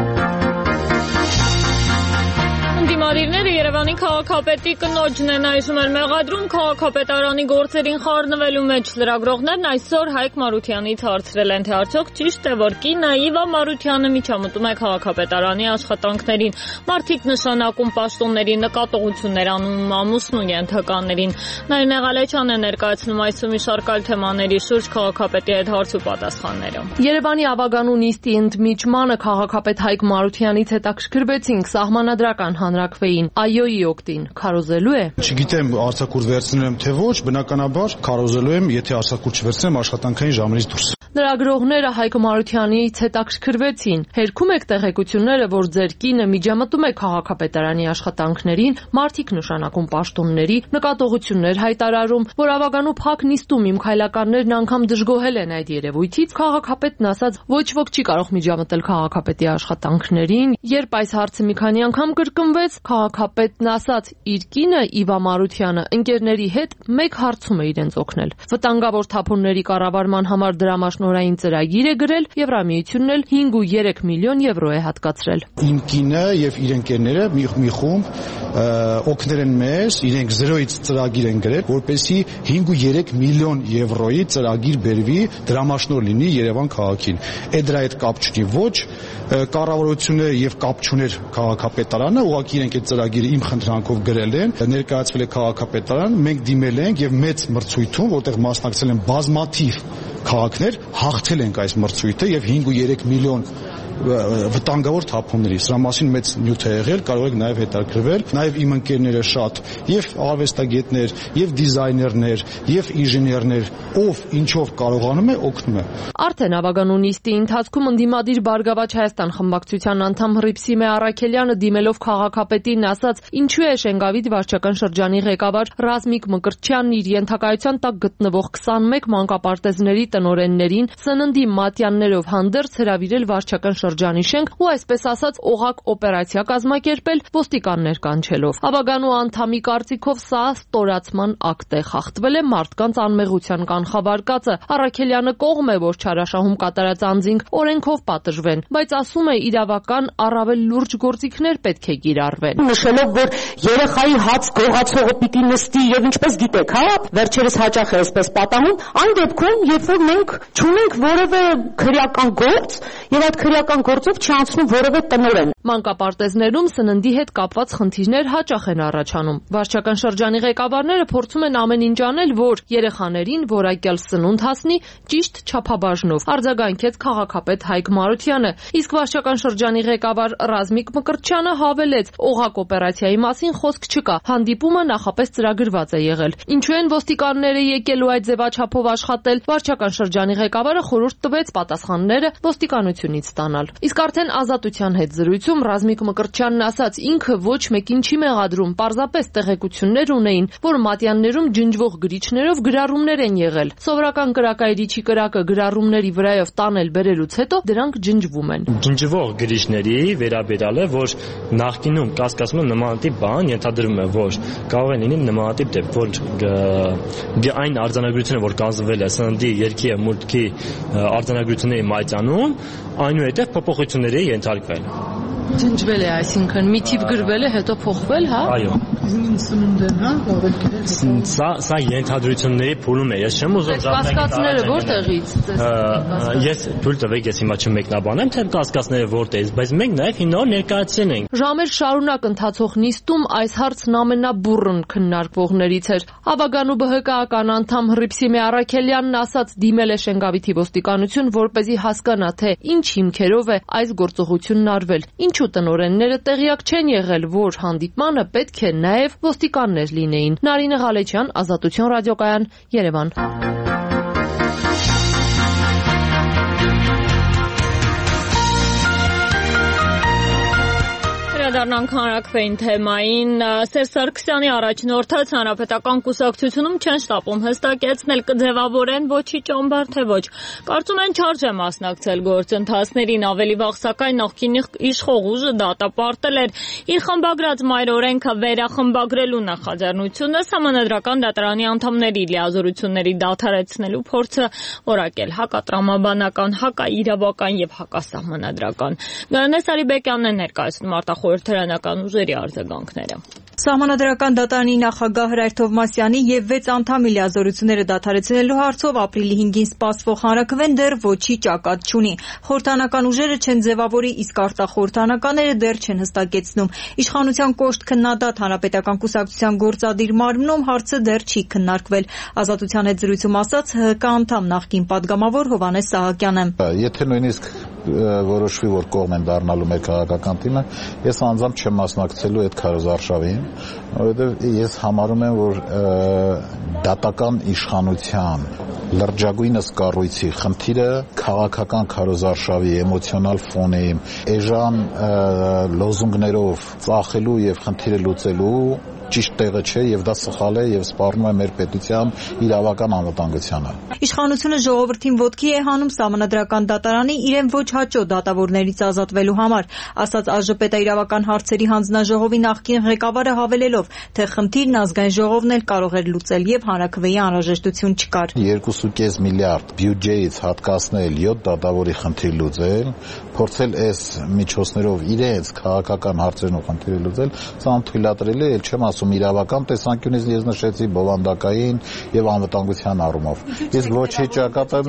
Ընդդիմադիրները Երևանի քաղաքապետի կնոջն են այժմ էլ մեղադրում քաղաքապետարանի գործերին խառնվելու մեջ։ Լրագրողներն այսօր Հայկ Մարությյանից հարցրել են, թե արդյոք ճիշտ է, որ կինը Իվա Մարությանը միջամտում է քաղաքապետարանի աշխատանքներին, մարդիկ նշանակում պաշտոնների նկատողություններ անում ամուսնու ենթականներին։ Նարինե Ղալեչյանն է ներկայացնում այսօր մի շարք այլ թեմաների շուրջ քաղաքապետի հետ հարց ու պատասխանները։ Երևանի Ավագանու նիստի ընդմիջմանը քաղաքապետ Հայկ Մարությանից հետաքրքրվեցինք սահմանադրական հանրաքվեին այոյի օգտին քարոզելու է։ Չգիտեմ արձակուրդ վերցնել եմ թե ոչ, բնականաբար քարոզելու եմ, եթե արձակուրդ չվերցնեմ աշխատանքային ժամերից դուրս։ Լրագրողները Հայկ Մարությանից հետաքրքրվեցին։ Հերքում եք տեղեկությունները, որ ձեր կինը միջամտում է քաղաքապետարանի աշխատանքներին, մարդիկ նշանակում պաշտոնների, նկատողություններ հայտարարում, որ Ավագանու փակ նիստում իմ քայլականներն անգամ դժգոհել են այդ երևույթից։ Քաղաքապետն ասաց, ոչ ոք չի կարող միջամտել քաղաքապետի աշխատանքներին։ Երբ այս հարցը մի քանի անգամ կրկնվեց, քաղաքապետն ասաց, իր կինը Իվա Մարությանը ընկերների հետ մեկ հարցում է իրենց օգնել։ Վտանգավոր թափոնների կառավարման համար դրամաշնորհային ծրագիր է գրել, Եվրամիությունն էլ 5.3 միլիոն եվրո է հատկացրել։ Իմ կինը եւ իր ընկերները մի խումբ օգնել են մեզ, իրենք 0-ից ծրագիր են գրել, որպեսզի 5.3 միլիոն եվրոյի ծրագիր բերվի, դրամաշնորհ լինի Երևան քաղաքին։ Դրա հետ կապ չունի ոչ կառավարությունը եւ կապ չուներ քաղաքապետարանը, ուղղակի իրենք այդ ծրագիրը իմ խնդրանքով գրել են, ներկայացվել է քաղաքապետարան, մենք դիմել ենք եւ մեծ մրցույթում, որտեղ մասնակցել են բազմաթիվ քաղաքներ, հաղթել ենք այս մրցույթը եւ 5.3 միլիոն վտանգավոր թափոնների։ Սրա մասին մեծ նյութ է եղել, կարող եք նաև հետաքրքրվել, նաև իմ ընկերները շատ, եւ արվեստագետներ, եւ դիզայներներ, եւ ինժեներներ, ով ինչով կարողանում է, օգնում է։ Արդեն Ավագանու նիստի ընթացքում ընդդիմադիր Բարգավաճ Հայաստան խմբակցության անդամ Հռիփսիմե Առաքելյանը դիմելով քաղաքապետին ասաց, ինչու է Շենգավիթ վարչական շրջանի ղեկավար Ռազմիկ Մկրտչյանն իր ենթակայության տակ գտնվող 21 մանկապարտեզների տնօրեններին սննդի մատյաններով հանդերձ հրավիրել վարչական շրջանի շենք ու այսպես ասած օղակ օպերացիա կազմակերպել ոստիկաններ կանչելով։ Ավագանու անդամի կարծիքով սա ստորացման ակտ է, խախտվել է մարդկանց անմեղության կանխավարկածը։ Առաքելյանը կողմ է, որ չարաշահում կատարած անձինք օրենքով պատժվեն, բայց ասում է իրավական առավել լուրջ գործիքներ պետք է կիրառվեն։ Նշելով, որ երեխայի հաց գողացողը պիտի նստի եւ ինչպես գիտեք, հա, վերջերս հաճախ է այսպես պատահում, այն դեպքում, երբ որ մենք չունենք որևէ քրեական գործ եւ այդ քրեական գործով չանցնում որևէ տնօրեն։ Մանկապարտեզներում սննդի հետ կապված խնդիրներ հաճախ են առաջանում։ Վարչական շրջանի ղեկավարները փորձում են ամեն ինչ անել, որ երեխաներին որակյալ սնունդ հասնի ճիշտ չափաբաժնով, արձագանքեց քաղաքապետ Հայկ Մարությանը։ Իսկ վարչական շրջանի ղեկավար Ռազմիկ Մկրտչյանը հավելեց, օղակ օպերացիայի մասին խոսք չկա, հանդիպումը նախապես ծրագրված է եղել։ Ինչու են ոստիկանները եկելու այդ ձևաչափով աշխատել, վարչական շրջանի ղեկավարը խորհուրդ տվեց պատասխանները ոստիկանությունից ստանալ։ Իսկ արդեն Ազատության հետ զրույցում Ռազմիկ Մկրտչյանն ասաց, ինքը ոչ մեկին չի մեղադրում, պարզապես տեղեկություններ ունեին, որ մատյաններում ջնջվող գրիչներով գրառումներ են եղել։ Սովորական կրակայրիչի կրակը գրառումների վրայով տանել բերելուց հետո դրանք ջնջվում են։ Ջնջվող գրիչների վերաբերյալ է, որ նախկինում կասկածում նմանատիպ բան ենթադրվում է, որ կարող է լինի նմանատիպ դեպք, որ այն արձանագրությունը, որ կազմվել է սննդի, երգի եւ մուտքի արձանագրությունների մատյանում, այնուհետև փոփոխությունների ենթարկվել։ Ջնջվել է, այսինքն մի թիվ գրվել է, հետո փոխվել, հա։ Այո։ Սնունդ են, հա, ողել գրել։ Սա ենթադրությունների փուլում է։ Ես չեմ ուզում կասկածները որտեղից։ Ես թույլ տվեք, ես հիմա չմեկնաբանեմ, թե կասկածները որտեղից, բայց մենք նաև հիմա ներկայացրել ենք։ Ժամեր շարունակ ընթացող նիստում այս հարցն ամենաբուռն քննարկվողներից էր։ Ավագանու ԲՀԿ-ական անդամ Հռիփսիմե Առաքելյանն ասաց դիմել է Շենգավիթի ոստիկանություն, որպեսզի հասկանա, թե ինչ հիմքերով է այս գործողությունն արվել։ Ինչու տնօրենները տեղյակ չեն եղել, որ հանդիպմանը պետք է նաև ոստիկաններ լինեին։ Նարինե Ղալեչյան, Ազատություն ռադիոկայան, Երևան։ Դառնանք հանրաքվեին թեմային։ Սերժ Սարգսյանի առաջնորդած Հանրապետական կուսակցությունում չեն շտապում հստակեցնել կձևավորեն ոչի ճամբար թե ոչ։ Կարծում են չարժե մասնակցել գործընթացներին, ավելի վաղ սակայն նախկին իշխող ուժը դատապարտել էր իր խմբագրած մայր օրենքը վերախմբագրելու նախաձեռնությունը Սահմանադրական դատարանի անդամների լիազորությունների դադարեցնելու փորձը որակել հակատրամաբանական, հակաիրավական եւ հակասահմանադրական։ Գայանե Սարիբեկյանն է ներկայացնում արտախորհրդարանական ուժերի արձագանքները։ Սահմանադրական դատարանի նախագահ Հրայր Թովմասյանի եւ 6 անդամի լիազորությունները դադարեցնելու հարցով ապրիլի 5-ին սպասվող հանրաքվեն դեռ ոչի ճակատ չունի։ Խորհրդարանական ուժերը չեն ձևավորի, իսկ արտախորհրդարանականները դեռ չեն հստակեցնում։ Իշխանության կոշտ քննադատ Հանրապետական կուսակցության գործադիր մարմնում հարցը դեռ չի քննարկվել։ Ազատության հետ զրույցում ասաց ՀՀԿ անդամ նախկին падգամավոր Հովհաննես Սահակյանը։ Եթե նույնիսկ որոշվի, որ կողմ են դառնալու մեր քաղաքական թիմը, ես անձամբ չեմ մասնակցելու այդ քարոզարշավին, որովհետև ես համարում եմ, որ դատական իշխանության լրջագույնս կառույցի խնդիրը քաղաքական քարոզարշավի էմոցիոնալ ֆոնի էժան լոզունգներով ծախելու եւ խնդիրը լուծելու ճիշտ տեղը չէ եւ դա սխալ է եւ սպառնում է մեր պետության իրավական անվտանգությանը։ Իշխանությունը ժողովրդին ոտքի է հանում Սահմանադրական դատարանի իրեն ոչ հաճո դատավորներից ազատվելու համար, ասաց ԱԺՊ-իրավական հարցերի հանձնաժողովի նախկին ղեկավարը հավելելով, թե խնդիրն ազգային ժողովն էլ կարող էր լուծել եւ հանրաքվեի անհրաժեշտություն չկար։ 2.5 միլիարդ բյուջեից հատկացնել 7 դատավորի խնդիր լուծել, փորձել այս միջոցներով իրենց քաղաքական հարցերն ու խնդիրը լուծել, սա անթույլատրելի է, չեմ ասում իրավական տեսանկյունից ես նշեցի բովանդակային եւ անվտանգության առումով։ Իսկ ոչի ճակատը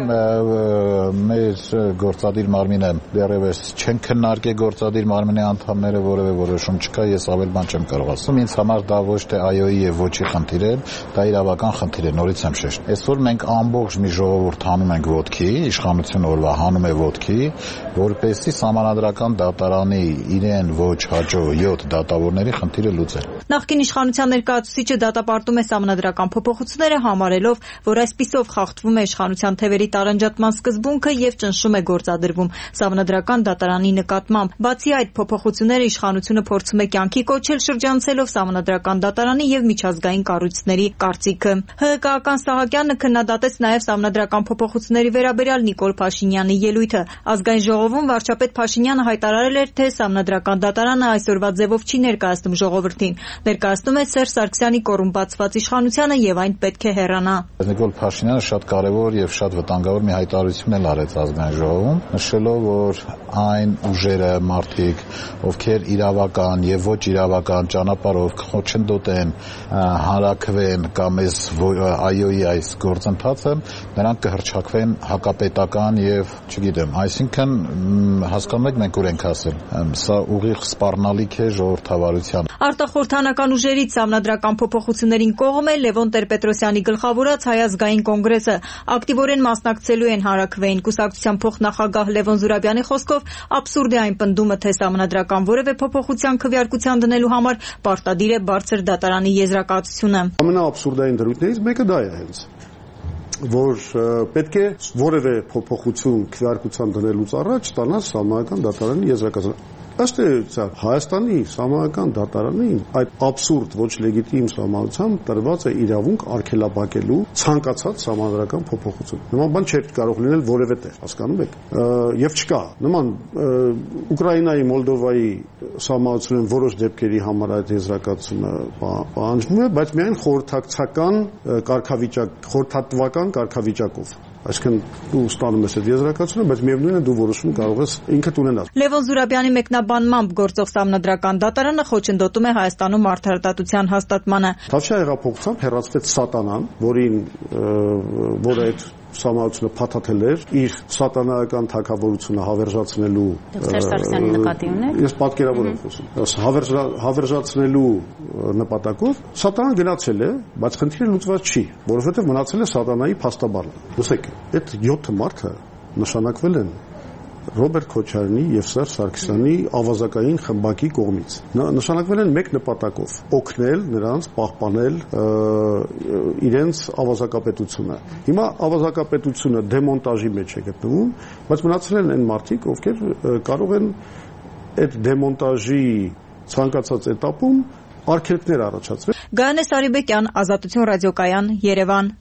մեր գործադիր մարմինը դեռևս չեն քննարկել գործադիր մարմինի անդամները որևէ որոշում չկա, ես ավել բան չեմ կարող ասում։ Ինձ համար դա ոչ թե այոյի եւ ոչի խնդիր է, դա իրավական խնդիր է, նորից եմ շեշտում։ Այսօր մենք ամբողջ մի ժողովուրդ հանում ենք ոտքի, իշխանությունը օրվա հանում է ոտքի, որպեսզի Սահմանադրական դատարանի իրեն ոչ հաջող 7 դատավորների խնդիրը լուծել։ Նախկին իշխանության ներկայացուցիչը դատապարտում է Սահմանադրական փոփոխությունները համարելով, որ այսպիսով խախտվում է իշխանության թևերի տարանջատման սկզբունքը եւ ճնշում է գործադրվում Սահմանադրական դատարանի նկատմամբ։ Բացի այդ, փոփոխությունները իշխանությունը փորձում է կյանքի կոչել շրջանցելով Սահմանադրական դատարանի եւ միջազգային կառույցների կարծիքը։ ՀՀԿ-ական Սահակյանը քննադատեց նաեւ Սահմանադրական փոփոխությունների վերաբերյալ Նիկոլ Փաշինյանի ելույթը։ Ազգային ժողովում վարչապետ Փաշինյանը հայտարարել էր, թե Սահմանադրական դատարանը այսօրվա ձևով չի ներկայացնում ժողովրդին։ Ներկայացնում է Սերժ Սարգսյանի կոռումպացված իշխանությանը եւ այն պետք է հեռանա։ Նիկոլ Փաշինյանը շատ կարևոր եւ շատ վտանգավոր մի հայտարարություն էլ արեց ազգային ժողովում, նշելով, որ այն ուժերը, մարդիկ, ովքեր իրավական եւ ոչ իրավական ճանապարհով խոչընդոտեն հանրաքվեն կամ այոյի այս գործընթացը, նրանք կհրճակվեն հակապետական եւ, չգիտեմ, այսինքն հասկանում եք մենք ուր ենք ասել։ Սա ուղիղ սպառնալիք է ժողովրդավարության։ Արտախորհրդարանական ուժերից Սահմանադրական փոփոխություններին կողմ է Լևոն Տեր-Պետրոսյանի գլխավորած Հայ ազգային կոնգրեսը։ Ակտիվորեն մասնակցելու են հանրաքվեին։ Կուսակցության փոխնախագահ Լևոն Զուրաբյանի խոսքով աբսուրդ է այն պնդումը, թե Սահմանադրական որևէ փոփոխության քվեարկության դնելու համար պարտադիր է բարձր դատարանի եզրակացությունը։ Ամենաաբսուրդային դրույթներից մեկը դա է հենց, որ պետք է որևէ փոփոխություն քվեարկության դնելուց առաջ ստանալ Սահմանադրական դատարանի եզրակացությունը։ Ըստ էության Հայաստանի Սահմանադրական դատարանին այդ աբսուրդ ոչ լեգիտիմ սահմանությամբ տրված է իրավունք արգելափակելու ցանկացած սահմանադրական փոփոխություն։ Նման բան չէ կարող լինել որևէ տեղ, հասկանում եք։ Եվ չկա։ Նման Ուկրաինայի, Մոլդովայի սահմանությունն որոշ դեպքերի համար այդ եզրակացումը պահանջվում է, բայց միայն խորհրդակցական կարգավիճակ, խորհրդատվական կարգավիճակով։ Այսինքն դու ստանում ես այդ եզրակացությունը, բայց միևնույն է դու որոշում կարող ես ինքդ ունենալ։ Լևոն Զուրաբյանի մեկնաբանմամբ գործող Սահմանադրական դատարանը խոչընդոտում է Հայաստանում արդարադատության հաստատմանը։ Թավշյա հեղափոխությամբ հեռացվեց սատանան, որը այդ Սահմանությունը փաթաթել էր իր սատանայական թագավորությունը հավերժացնելու Դոկտոր Սարգսյանի նկատի ունեք։ Ես պատկերավոր եմ խոսում։ Հավերժացնելու նպատակով սատանան գնացել է, բայց խնդիրը լուծված չի, որովհետև մնացել է սատանայի փաստաբանը։ Ոսեք, այդ 7 մարդը նշանակվել են Ռոբերտ Քոչարյանի եւ Սերժ Սարգսյանի ավազակային խմբակի կողմից։ Նշանակվել են մեկ նպատակով՝ օգնել նրանց պահպանել իրենց ավազակապետությունը։ Հիմա ավազակապետությունը դեմոնտաժի մեջ է գտնվում, բայց մնացել են այն մարդիկ, ովքեր կարող են այդ դեմոնտաժի ցանկացած этаպում արգելքներ առաջացրել։ Գայանե Սարիբեկյան, Ազատություն ռադիոկայան, Երևան։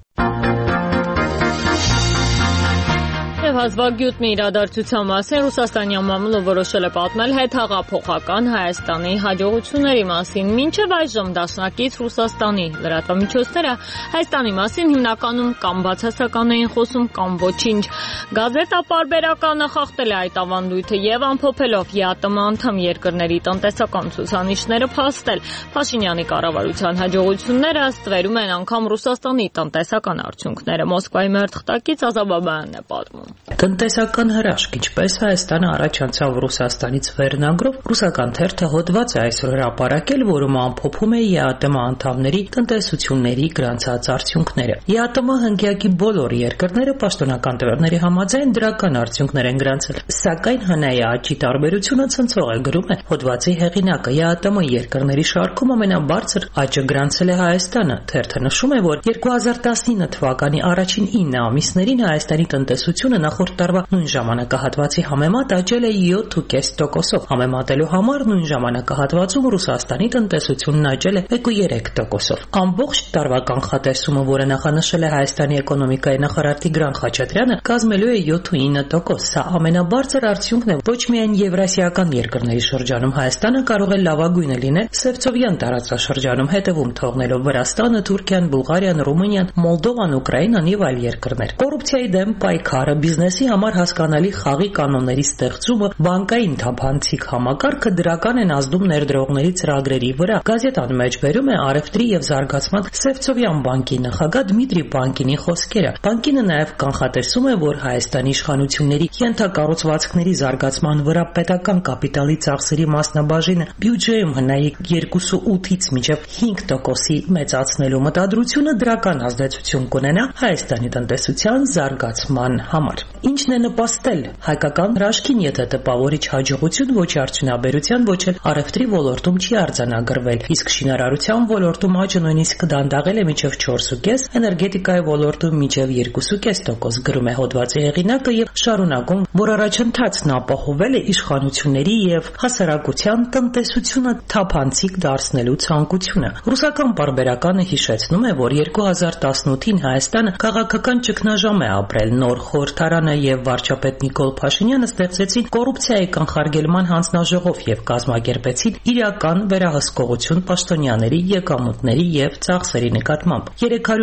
Եվ հազվագյուտ մի իրադարձության մասին Ռուսաստանի մամուլը որոշել է պատմել հետհեղափոխական Հայաստանի հաջողությունների մասին։ Մինչև այժմ դաշնակից Ռուսաստանի լրատվամիջոցները Հայաստանի մասին հիմնականում կամ բացասական էին խոսում, կամ ոչինչ։ Գազետա պարբերականը խախտել է այդ ավանդույթը եւ ամփոփելով ԵԱՏՄ անդամ երկրների տնտեսական ցուցանիշները փաստել։ Փաշինյանի կառավարության հաջողությունները ստվերում են անգամ Ռուսաստանի տնտեսական արդյունքները։ Մոսկվայի մերթխտակից Ազաբաբյանն է պատմում։ Տնտեսական հրաշք, ինչպես Հայաստանը առաջ անցավ Ռուսաստանից վերնագրով, ռուսական թերթը հոդված է այսօր հրապարակել, որում ամփոփում է ԵԱՏՄ անդամների տնտեսությունների գրանցած արդյունքները։ ԵԱՏՄ հնգյակի բոլոր երկրները պաշտոնական տվյալների համաձայն դրական արդյունքներ են գրանցել, սակայն ՀՆ-ի աճի տարբերությունը ցնցող է, գրում է հոդվածի հեղինակը։ ԵԱՏՄ երկրների շարքում ամենաբարձր աճը գրանցել է Հայաստանը։ Թերթը նշում է, որ 2019 թվականի առաջին 9 ամիսներին Հայաստանի տնտեսությունը նախորդ տարվա նույն ժամանակահատվածի համեմատ աճել է 7.5%-ով։ Համեմատելու համար նույն ժամանակահատվածում Ռուսաստանի տնտեսությունն աճել է 1.3%-ով։ Ամբողջ տարվա կանխատեսումը, որը նախանշել է Հայաստանի էկոնոմիկայի նախարար Տիգրան Խաչատրյանը, կազմելու է 7.9%։ Սա ամենաբարձր արդյունքն է ոչ միայն եվրասիական երկրների շրջանում։ Հայաստանը կարող է լավագույնը լինել Սևծովյան տարածաշրջանում, հետևում թողնելով Վրաստանը, Թուրքիան, Բուլղարիան, Ռումինիան, Մոլդովան, Ուկրաինան եւ այլ երկրներ։ Կոռուպցիայի դեմ պայքարը, բիզնեսի համար հասկանալի խաղի կանոնների ստեղծումը, բանկային թափանցիկ համակարգը դրական են ազդում ներդրողների ծրագրերի վրա։ Գազետան մեջ բերում է Առևտրի եւ զարգացման Սևծովյան բանկի նախագահ Դմիտրի Պանկինի խոսքերը։ Պանկինը նաեւ կանխատեսում է, որ Հայաստանի իշխանությունների ենթակառուցվածքների զարգացման վրա պետական կապիտալի ծախսերի մասնաբաժինը բյուջեում ՀՆ-ի 2.8-ից մինչև 5%-ի մեծացնելու մտադրությունը դրական ազդեցություն կունենա Հայաստանի տնտեսության զարգացման համար։ Ինչն է նպաստել հայկական հրաշքին, եթե տպավորիչ հաջողություն ոչ արդյունաբերության, ոչ էլ առևտրի ոլորտում չի արձանագրվել, իսկ շինարարության ոլորտում աճը նույնիսկ դանդաղել է մինչև 4.5, էներգետիկայի ոլորտում մինչև 2.5%, գրում է հոդվածի հեղինակը եւ շարունակում, որ առաջընթացն ապահովել է իշխանությունների եւ հասարակության տնտեսությունը թափանցիկ դարձնելու ցանկությունը։ Ռուսական պարբերականը հիշեցնում է, որ 2018-ին Հայաստանը քաղաքական ճգնաժամ է ապրել։ Նոր խորհրդարանը եւ վարչապետ Նիկոլ Փաշինյանը ստեղծեցին կոռուպցիայի կանխարգելման հանձնաժողով եւ կազմակերպեցին իրական վերահսկողություն պաշտոնյաների, եկամուտների եւ ծախսերի նկատմամբ։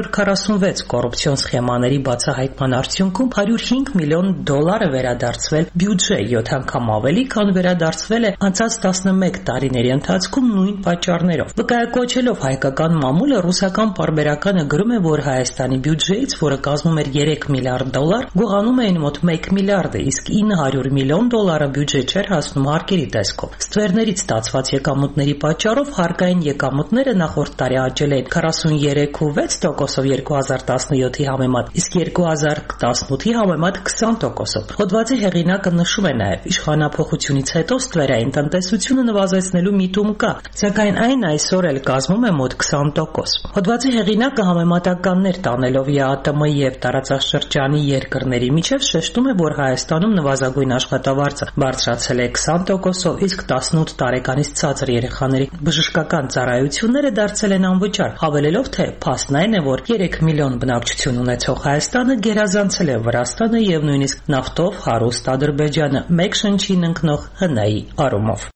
346 կոռուպցիոն սխեմաների բացահայտման արդյունքում $105 միլիոն վերադարձվել բյուջե, 7 անգամ ավելի, քան վերադարձվել է անցած 11 տարիների ընթացքում նույն պատճառներով։ Վկայակոչելով հայկական մամուլը, ռուսական պարբերականը գրում է, որ Հայաստանի բյուջեից, որը կազմում էր $3 միլիարդ, գողանում էին մոտ 1 միլիարդը, իսկ $900 միլիոն բյուջե չէր հասնում հարկերի տեսքով։ Ստվերներից ստացված եկամուտների պատճառով հարկային եկամուտները նախորդ տարի աճել էին 43.6%-ով 2017-ի համեմատ, իսկ 2018-ի համեմատ 20%-ով։ Հոդվածի հեղինակը նշում է նաև, իշխանափոխությունից հետո ստվերային տնտեսությունը նվազեցնելու միտում կա, սակայն այն այսօր էլ կազմում է մոտ 20%։ Հոդվածի հեղինակը համեմատականներ տանելով ԵԱՏՄ եւ տարածաշրջանի երկրների միջև շեշտում է, որ Հայաստանում նվազագույն աշխատավարձը բարձրացել է 20%-ով, իսկ 18 տարեկանից ցածր երեխաների բժշկական ծառայությունները դարձել են անվճար, հավելելով, թե փաստն այն է, որ 3 միլիոն բնակչություն ունեցող Հայաստանը գերազանցել է Վրաստանը եւ նույնիսկ նավթով հարուստ Ադրբեջանը, մեկ շնչին ընկնող ՀՆ-ի առումով։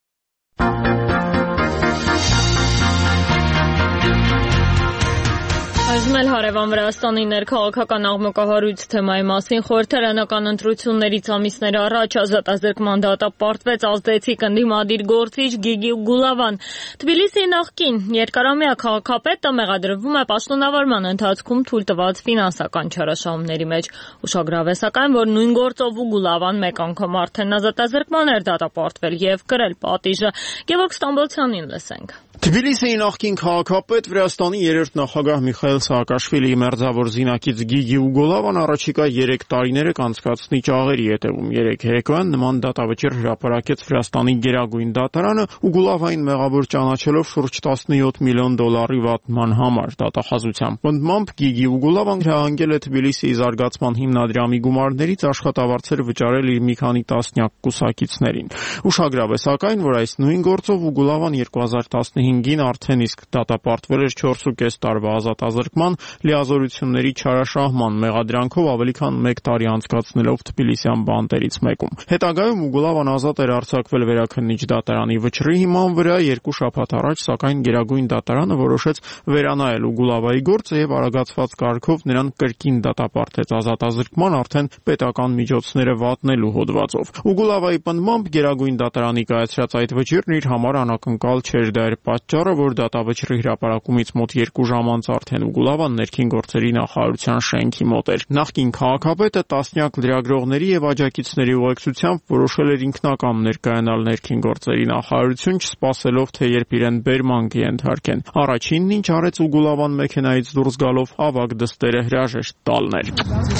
Այժմ էլ Հարևան Վրաստանի ներքաղաքական աղմկահարույց թեմայի մասին խորհրդարանական ընտրություններից ամիսներ առաջ ազատազրկման դատապարտվեց ազդեցիկ ընդդիմադիր գործիչ Գիգի Ուգուլավան։ Թբիլիսիի նախկին երկարամյա քաղաքապետը մեղադրվում է պաշտոնավարման ընթացքում թույլ տված ֆինանսական չարաշահումների մեջ։ Ուշագրավ է սակայն, որ նույն գործով Ուգուլավան մեկ անգամ արդեն ազատազրկման էր դատապարտվել եւ կրել պատիժը։ Գևորգ Ստամբոլցյանին լսենք։ Թբիլիսիի նախկին քաղաքապետ Վրաստանի երրորդ նախագահ Միխայիլ Սաակաշվիլիի մերձավոր զինակից Գիգի Ուգուլավան առաջիկա 3 տարիները կանցկացնի ճաղերի հետևում։ 3 երեկոյան նման դատավճիռ հրապարակեց Վրաստանի գերագույն դատարանը Ուգուլավային մեղավոր ճանաչելով շուրջ 17 միլիոն դոլարի վատման համար։ Դատախազության պնդմամբ Գիգի Ուգուլավան հրահանգել է Թբիլիսիի զարգացման հիմնադրամի գումարներից աշխատավարձեր վճարել իր մի քանի տասնյակ կուսակիցներին։ Ուշագրավ է սակայն, որ այս նույն գործով Ուգուլավան 2015-ին արդեն իսկ դատապարտվել էր 4.5 տարվա ազատազրկման լիազորությունների չարաշահման մեղադրանքով ավելի քան 1 տարի անցկացնելով Թբիլիսյան բանտերից մեկում։ Հետագայում Ուգուլավան ազատ էր արձակվել վերաքննիչ դատարանի վճռի հիման վրա 2 շաբաթ առաջ, սակայն Գերագույն դատարանը որոշեց վերանայել Ուգուլավայի գործը եւ արագացված կարգով նրան կրկին դատապարտեց ազատազրկման արդեն պետական միջոցները վատնելու հոդվածով։ Ուգուլավայի պնդմամբ Գերագույն դատարանի կայացրած այդ վճիռն իր համար անակնկալ չէր, դա էր պատճառը, որ դատավճռի հրապարակումից մոտ 2 ժամ անց արդեն Ուգուլավան ներքին գործերի նախարարության շենքի մոտ էր։ Նախկին քաղաքապետը տասնյակ լրագրողների եւ աջակիցների ուղեկցությամբ որոշել էր ինքնակամ ներկայանալ ներքին գործերի նախարարություն, չսպասելով թե երբ իրեն բերման կենթարկեն։ Առաջինն ինչ արեց Ուգուլավան մեքենայից դուրս գալով ավագ դստերը հրաժեշտ տալն էր։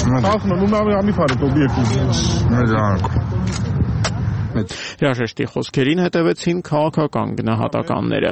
Հրաժեշտի խոսքերին հետևեցին քաղաքական գնահատականները։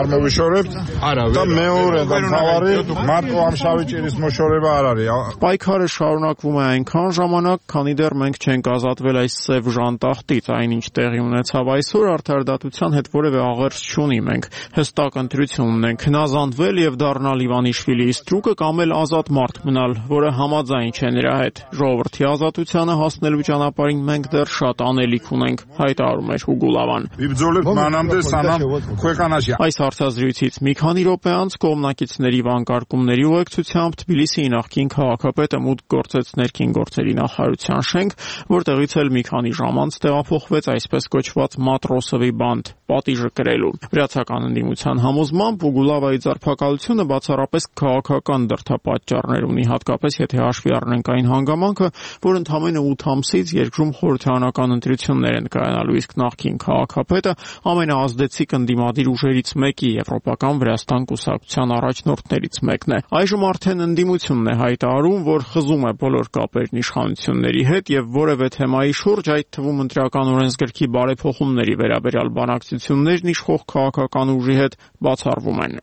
Պայքարը շարունակվում է այնքան ժամանակ, քանի դեռ մենք չենք ազատվել այս սև ժանտախտից, այնինչ տեղի ունեցավ այսօր արդարադատության հետ որևէ աղերս չունի, մենք հստակ ընտրություն ունենք հնազանդվել եւ դառնալ Իվանիշվիլիի ստրուկը կամ էլ ազատ մարդ մնալ, որը համաձայն չէ նրա հետ։ Ժողովրդի ազատությանը հասնելու ճանապարհին մենք դեռ շատ անելիք ունենք, հայտարարում էր Ուգուլավան։ Այս հարցազրույցից մի քանի րոպե անց կողմնակիցների վանկարկումների ուղեկցությամբ Թբիլիսիի նախկին քաղաքապետը մուտք գործեց ներքին գործերի նախարարության շենք, որտեղից էլ մի քանի ժամ անց տեղափոխվեց այսպես կոչված Մատրոսովի բանտ պատիժը կրելու։ Վրացական ընդդիմության համոզմամբ Ուգուլավայի ձերբակալությունը բացառապես քաղաքական դրդապատճառներ ունի, հատկապես եթե հաշվի առնենք այն հանգամանքը, որ ընդամենը 8 ամսից երկրում խորհրդարանական ընտրություններ են կայանալու, իսկ նախկին քաղաքապետը ամենաազդեցիկ ընդդիմադիր ուժերից մեկի Եվրոպական Վրաստան կուսակցության առաջնորդներից մեկն է։ Այժմ արդեն ընդդիմությունն է հայտարարում, որ խզում է բոլոր կապերն իշխանությունների հետ եւ որևէ թեմայի շուրջ, այդ թվում ընտրական օրենսգրքի բարեփոխումների վերաբերյալ բանակցություններն իշխող քաղաքական ուժի հետ բացառվում են։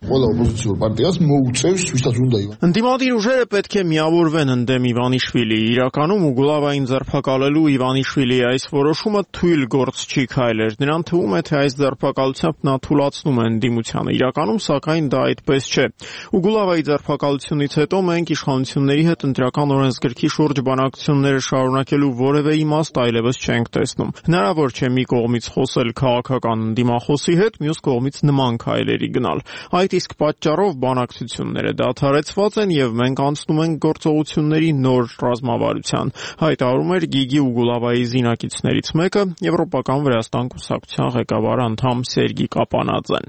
Ընդդիմադիր ուժերը պետք է միավորվեն ընդդեմ Իվանիշվիլիի։ Իրականում Ուգուլավային ձերբակալելու Իվանիշվիլիի այս որոշումը թույլ գործ չի քայլեր։ Նրան թվում է, թե այս ձերբակալությամբ նա թուլացնում է ընդդիմությանը։ Իրականում, սակայն դա այդպես չէ։ Ուգուլավայի ձերբակալությունից հետո մենք իշխանությունների հետ ընտրական օրենսգրքի շուրջ բանակցությունները շարունակելու որևէ իմաստ այլևս չենք տեսնում։ Հնարավոր չէ մի կողմից խոսել քաղաքական ընդդիմախոսի հետ, մյուս կողմից նման քայլերի գնալ։ Այդ իսկ պատճառով բանակցությունները դադարեցված են եւ մենք անցնում ենք գործողությունների նոր ռազմավարության, հայտարարում էր Գիգի Ուգուլավայի զինակիցներից մեկը, Եվրոպական Վրաստան կուսակցության ղեկավար անդամ Սերգի Կապանաձեն։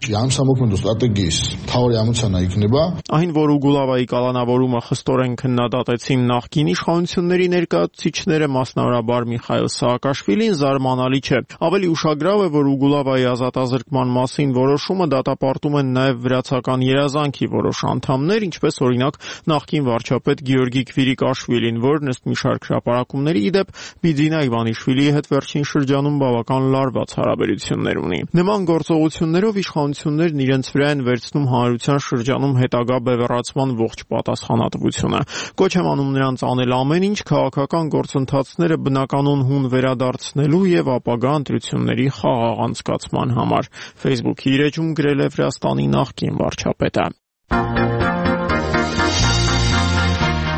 Այն, որ Ուգուլավայի կալանավորումը խստորեն քննադատեցին նախկին իշխանությունների ներկայացուցիչները, մասնավորաբար Միխայիլ Սաակաշվիլին, զարմանալի չէ։ Ավելի ուշագրավ է, որ Ուգուլավայի ազատազրկման մասին որոշումը դատապարտում են նաև վրացական երազանքի որոշ անդամներ, ինչպես օրինակ նախկին վարչապետ Գեորգի Քվիրիկաշվիլին, որն ըստ մի շարք հրապարակումների իդեպ Բիձինա Իվանիշվիլիի հետ վերջին շրջանում բավական լարված հարաբերություններ ունի։ Նման գործողություններով իշխանություններն իրենց վրա են վերցնում հանրության շրջանում հետագա բևեռացման ողջ պատասխանատվությունը։ Կոչ եմ անում նրանց անել ամեն ինչ քաղաքական գործընթացները բնականon հուն վերադարձնելու եւ ապագա ընտրությունների խաղաղ անցկացման համար։ Facebook-ի իր էջում գրել է Վրաստանի նախկին վարչապետը։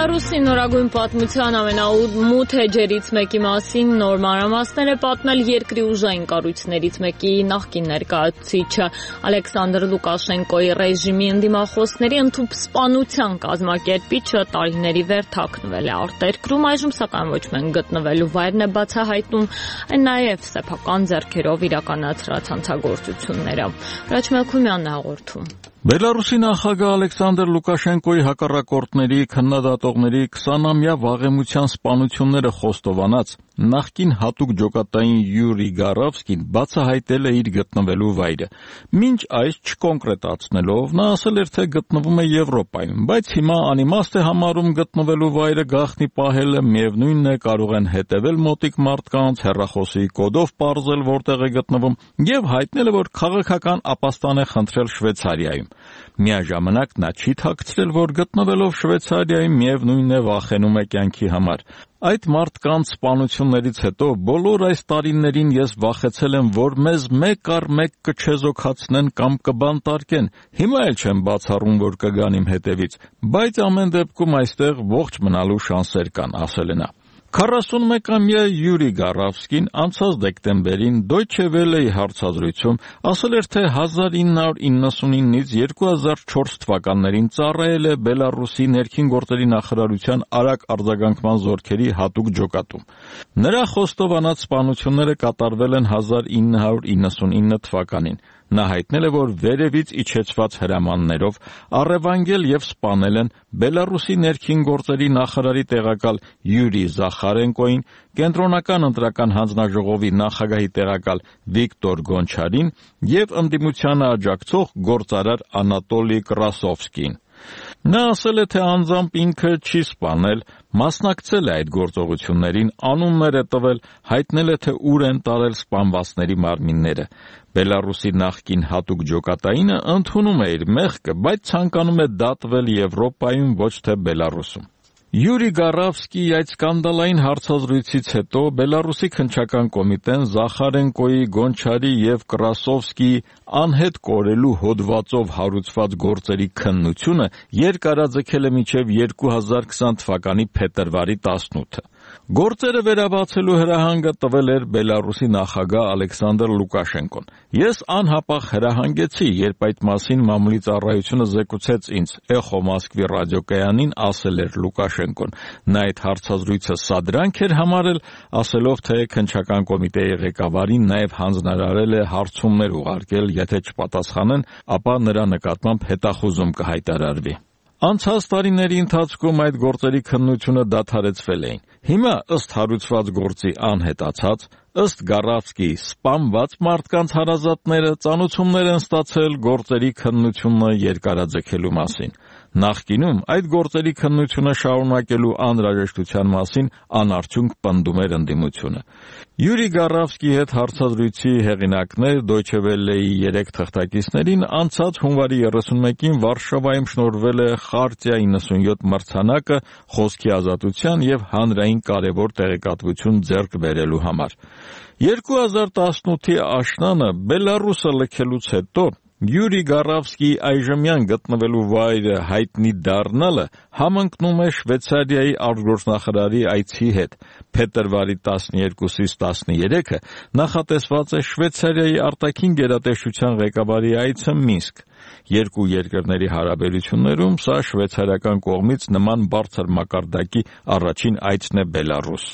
Բելարուսի նորագույն պատմության ամենամութ էջերից մեկի մասին նոր մանրամասներ է պատմել երկրի ուժային կառույցներից մեկի նախկին ներկայացուցիչը Ալեքսանդր Լուկաշենկոյի ռեժիմի ընդդիմախոսների ընդհանրության կազմակերպիչը տարիների վեր թաքնվել է արտերկրում, այժմ սակայն ոչ միայն գտնվելու վայրն է բացահայտում, այլ նաև սեփական ձեռքերով իրականացրած հանցագործությունները։ Հրաչ Մելքումյանն է հաղորդում։ Բելարուսի նախագահ Ալեքսանդր Լուկաշենկոյի հակառակորդների քննադատողների 20-ամյա վաղեմության սպանությունները խոստովանած նախկին հատուկ ջոկատային Յուրի Գարավսկին բացահայտել է իր գտնվելու վայրը։ Մինչ այս չկոնկրետացնելով նա ասել էր, թե գտնվում է Եվրոպայում, բայց հիմա անիմաստ է համարում գտնվելու վայրը գաղտնի պահելը, միևնույնն է կարող են հետևել մոտիկ մարդկանց, հեռախոսի կոդով պարզել որտեղ է գտնվում եւ հայտնել է, որ քաղաքական ապաստան է խնդրել Շվեյցարիայում։ Միաժամանակ նա չի թաքցրել, որ գտնվելով Շվեյցարիայում միևնույնն է վախենում է կյանքի համար։ Այդ մարդկանց սպանություններից հետո բոլոր այս տարիներին ես վախեցել եմ, որ մեզ մեկ առ մեկ կչեզոքացնեն կամ կբանտարկեն։ Հիմա էլ չեմ բացառում, որ կգան իմ հետևից, բայց ամեն դեպքում այստեղ ողջ մնալու շանսեր կան, ասել է նա։ 41-ամյա Յուրի Գարավսկին անցած դեկտեմբերին Deutsche Welle-ի հարցազրույցում ասել էր, թե 1999-ից 2004 թվականներին ծառայել է Բելարուսի ներքին գործերի նախարարության արագ արձագանքման զորքերի հատուկ ջոկատում։ Նրա խոստովանած սպանությունները կատարվել են 1999 թվականին։ Նա հայտնել է, որ վերևից իջեցված հրամաններով առևանգել եւ սպանել են Բելարուսի ներքին գործերի նախարարի տեղակալ Յուրի Զախարենկոին, կենտրոնական ընտրական հանձնաժողովի նախագահի տեղակալ Վիկտոր Գոնչարին եւ ընդդիմությանը աջակցող գործարար Անատոլի Կրասովսկին։ Նա ասել է, թե անձամբ ինքը չի սպանել, մասնակցել է այդ գործողություններին, անուններ է տվել, հայտնել է, թե ուր են տարել սպանվածների մարմինները։ Բելարուսի նախկին հատուկ ջոկատայինը ընդունում է իր մեղքը, բայց ցանկանում է դատվել Եվրոպայում, ոչ թե Բելարուսում։ Յուրի Գարավսկիի այդ սկանդալային հարցազրույցից հետո Բելարուսի քննչական կոմիտեն Զախարենկոյի, Գոնչարի եւ Կրասովսկիի անհետ կորելու հոդվածով հարուցված գործերի քննությունը երկարաձգել է մինչև 2020 թվականի փետրվարի 18-ը։ Գործերը վերաբացելու հրահանգը տվել էր Բելարուսի նախագահ Ալեքսանդր Լուկաշենկոն։ Ես անհապաղ հրահանգեցի, երբ այդ մասին մամուլի ծառայությունը զեկուցեց ինձ, Էխո Մոսկվի ռադիոկայանին ասել էր Լուկաշենկոն։ Նա այդ հարցազրույցը սադրանք էր համարել, ասելով, թե քննչական կոմիտեի ղեկավարին նաև հանձնարարել է հարցումներ ուղարկել, եթե չպատասխանեն, ապա նրա նկատմամբ հետախուզում կհայտարարվի։ Անցած տարիների ընթացքում այդ գործերի քննությունը դադարեցվել էին։ Հիմա ըստ հարուցված գործի անհետացած, ըստ Գարավսկիի սպանված մարդկանց հարազատները ծանոթություններ են ստացել գործերի քննությունը երկարաձգելու մասին։ Նախկինում այդ գործերի քննությունը շարունակելու անհրաժեշտության մասին անարդյունք պնդում էր ընդդիմությունը։ Յուրի Գարավսկիի հետ հարցազրույցի հեղինակներ Deutsche Welle-ի 3 թղթակիցներին անցած հունվարի 31-ին Վարշավայում շնորհվել է Խարտիա 97 մրցանակը խոսքի ազատության եւ հանրային կարևոր տեղեկատվություն ձեռք բերելու համար։ 2018-ի աշնանը Բելարուսը լքելուց հետո Յուրի Գարավսկիի այժմյան գտնվելու վայրը հայտնի դառնալը համընկնում է Շվեյցարիայի արտգործնախարարի այցի հետ։ Փետրվարի 12-ից 13-ը նախատեսված է Շվեյցարիայի արտաքին գերատեսչության ղեկավարի այցը Մինսկ։ Երկու երկրների հարաբերություններում սա շվեյցարիական կողմից նման բարձր մակարդակի առաջին այցն է Բելարուս։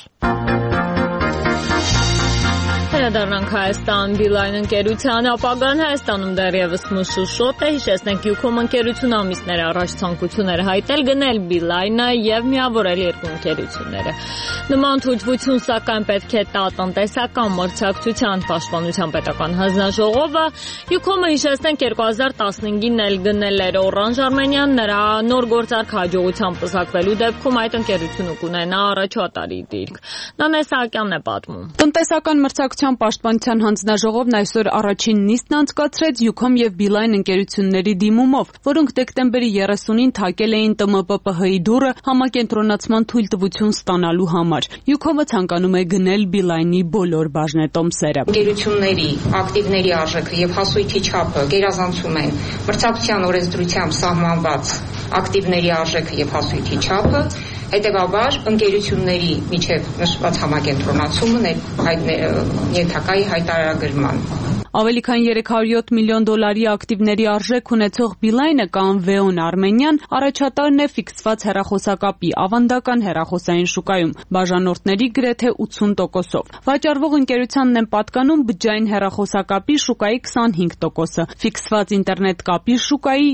Վերադառնանք Հայաստան Բիլայն ընկերության ապագան Հայաստանում դեռևս մշուշոտ է, հիշեցնենք Յուքոմ ընկերությունը ամիսներ առաջ ցանկություն էր հայտնել գնել Բիլայնը եւ միավորել երկու ընկերությունները։ Նման թույլտվություն սակայն պետք է տա տնտեսական մրցակցության պաշտպանության պետական հանձնաժողովը։ Յուքոմը հիշեցնենք 2015-ին էլ գնել էր Օրանժ Արմենիան, նրա նոր գործարք հաջողությամբ պսակվելու դեպքում այդ ընկերությունը կունենա առաջատարի դիրք։ Նանե Սահակյանն է պատմում։ Տնտեսական մրցակցության հանրապետության պաշտպանության հանձնաժողովն այսօր առաջին նիստն անցկացրեց Ucom եւ Beeline ընկերությունների դիմումով, որոնք դեկտեմբերի 30-ին թակել էին ՏՄՊՊՀ-ի դուռը համակենտրոնացման թույլտվություն ստանալու համար։ Ucom-ը ցանկանում է գնել Beeline-ի բոլոր բաժնետոմսերը։ Ընկերությունների ակտիվների արժեքը եւ հասույթի չափը գերազանցում են մրցակցության օրենսդրությամբ սահմանված ակտիվների արժեքը եւ հասույթի չափը, հետեւաբար ընկերությունների միջև նշված համակենտրոնացումը ենթակա է հայտարարագրման։ Ավելի քան $307 միլիոն ակտիվների արժեք ունեցող Beeline-ը կամ VEON Armenian առաջատարն է ֆիքսված հեռախոսակապի ավանդական հեռախոսային շուկայում, բաժանորդների գրեթե 80%-ով։ Վաճառվող ընկերությանն են պատկանում բջջային հեռախոսակապի շուկայի 25%-ը, ֆիքսված ինտերնետ կապի շուկայի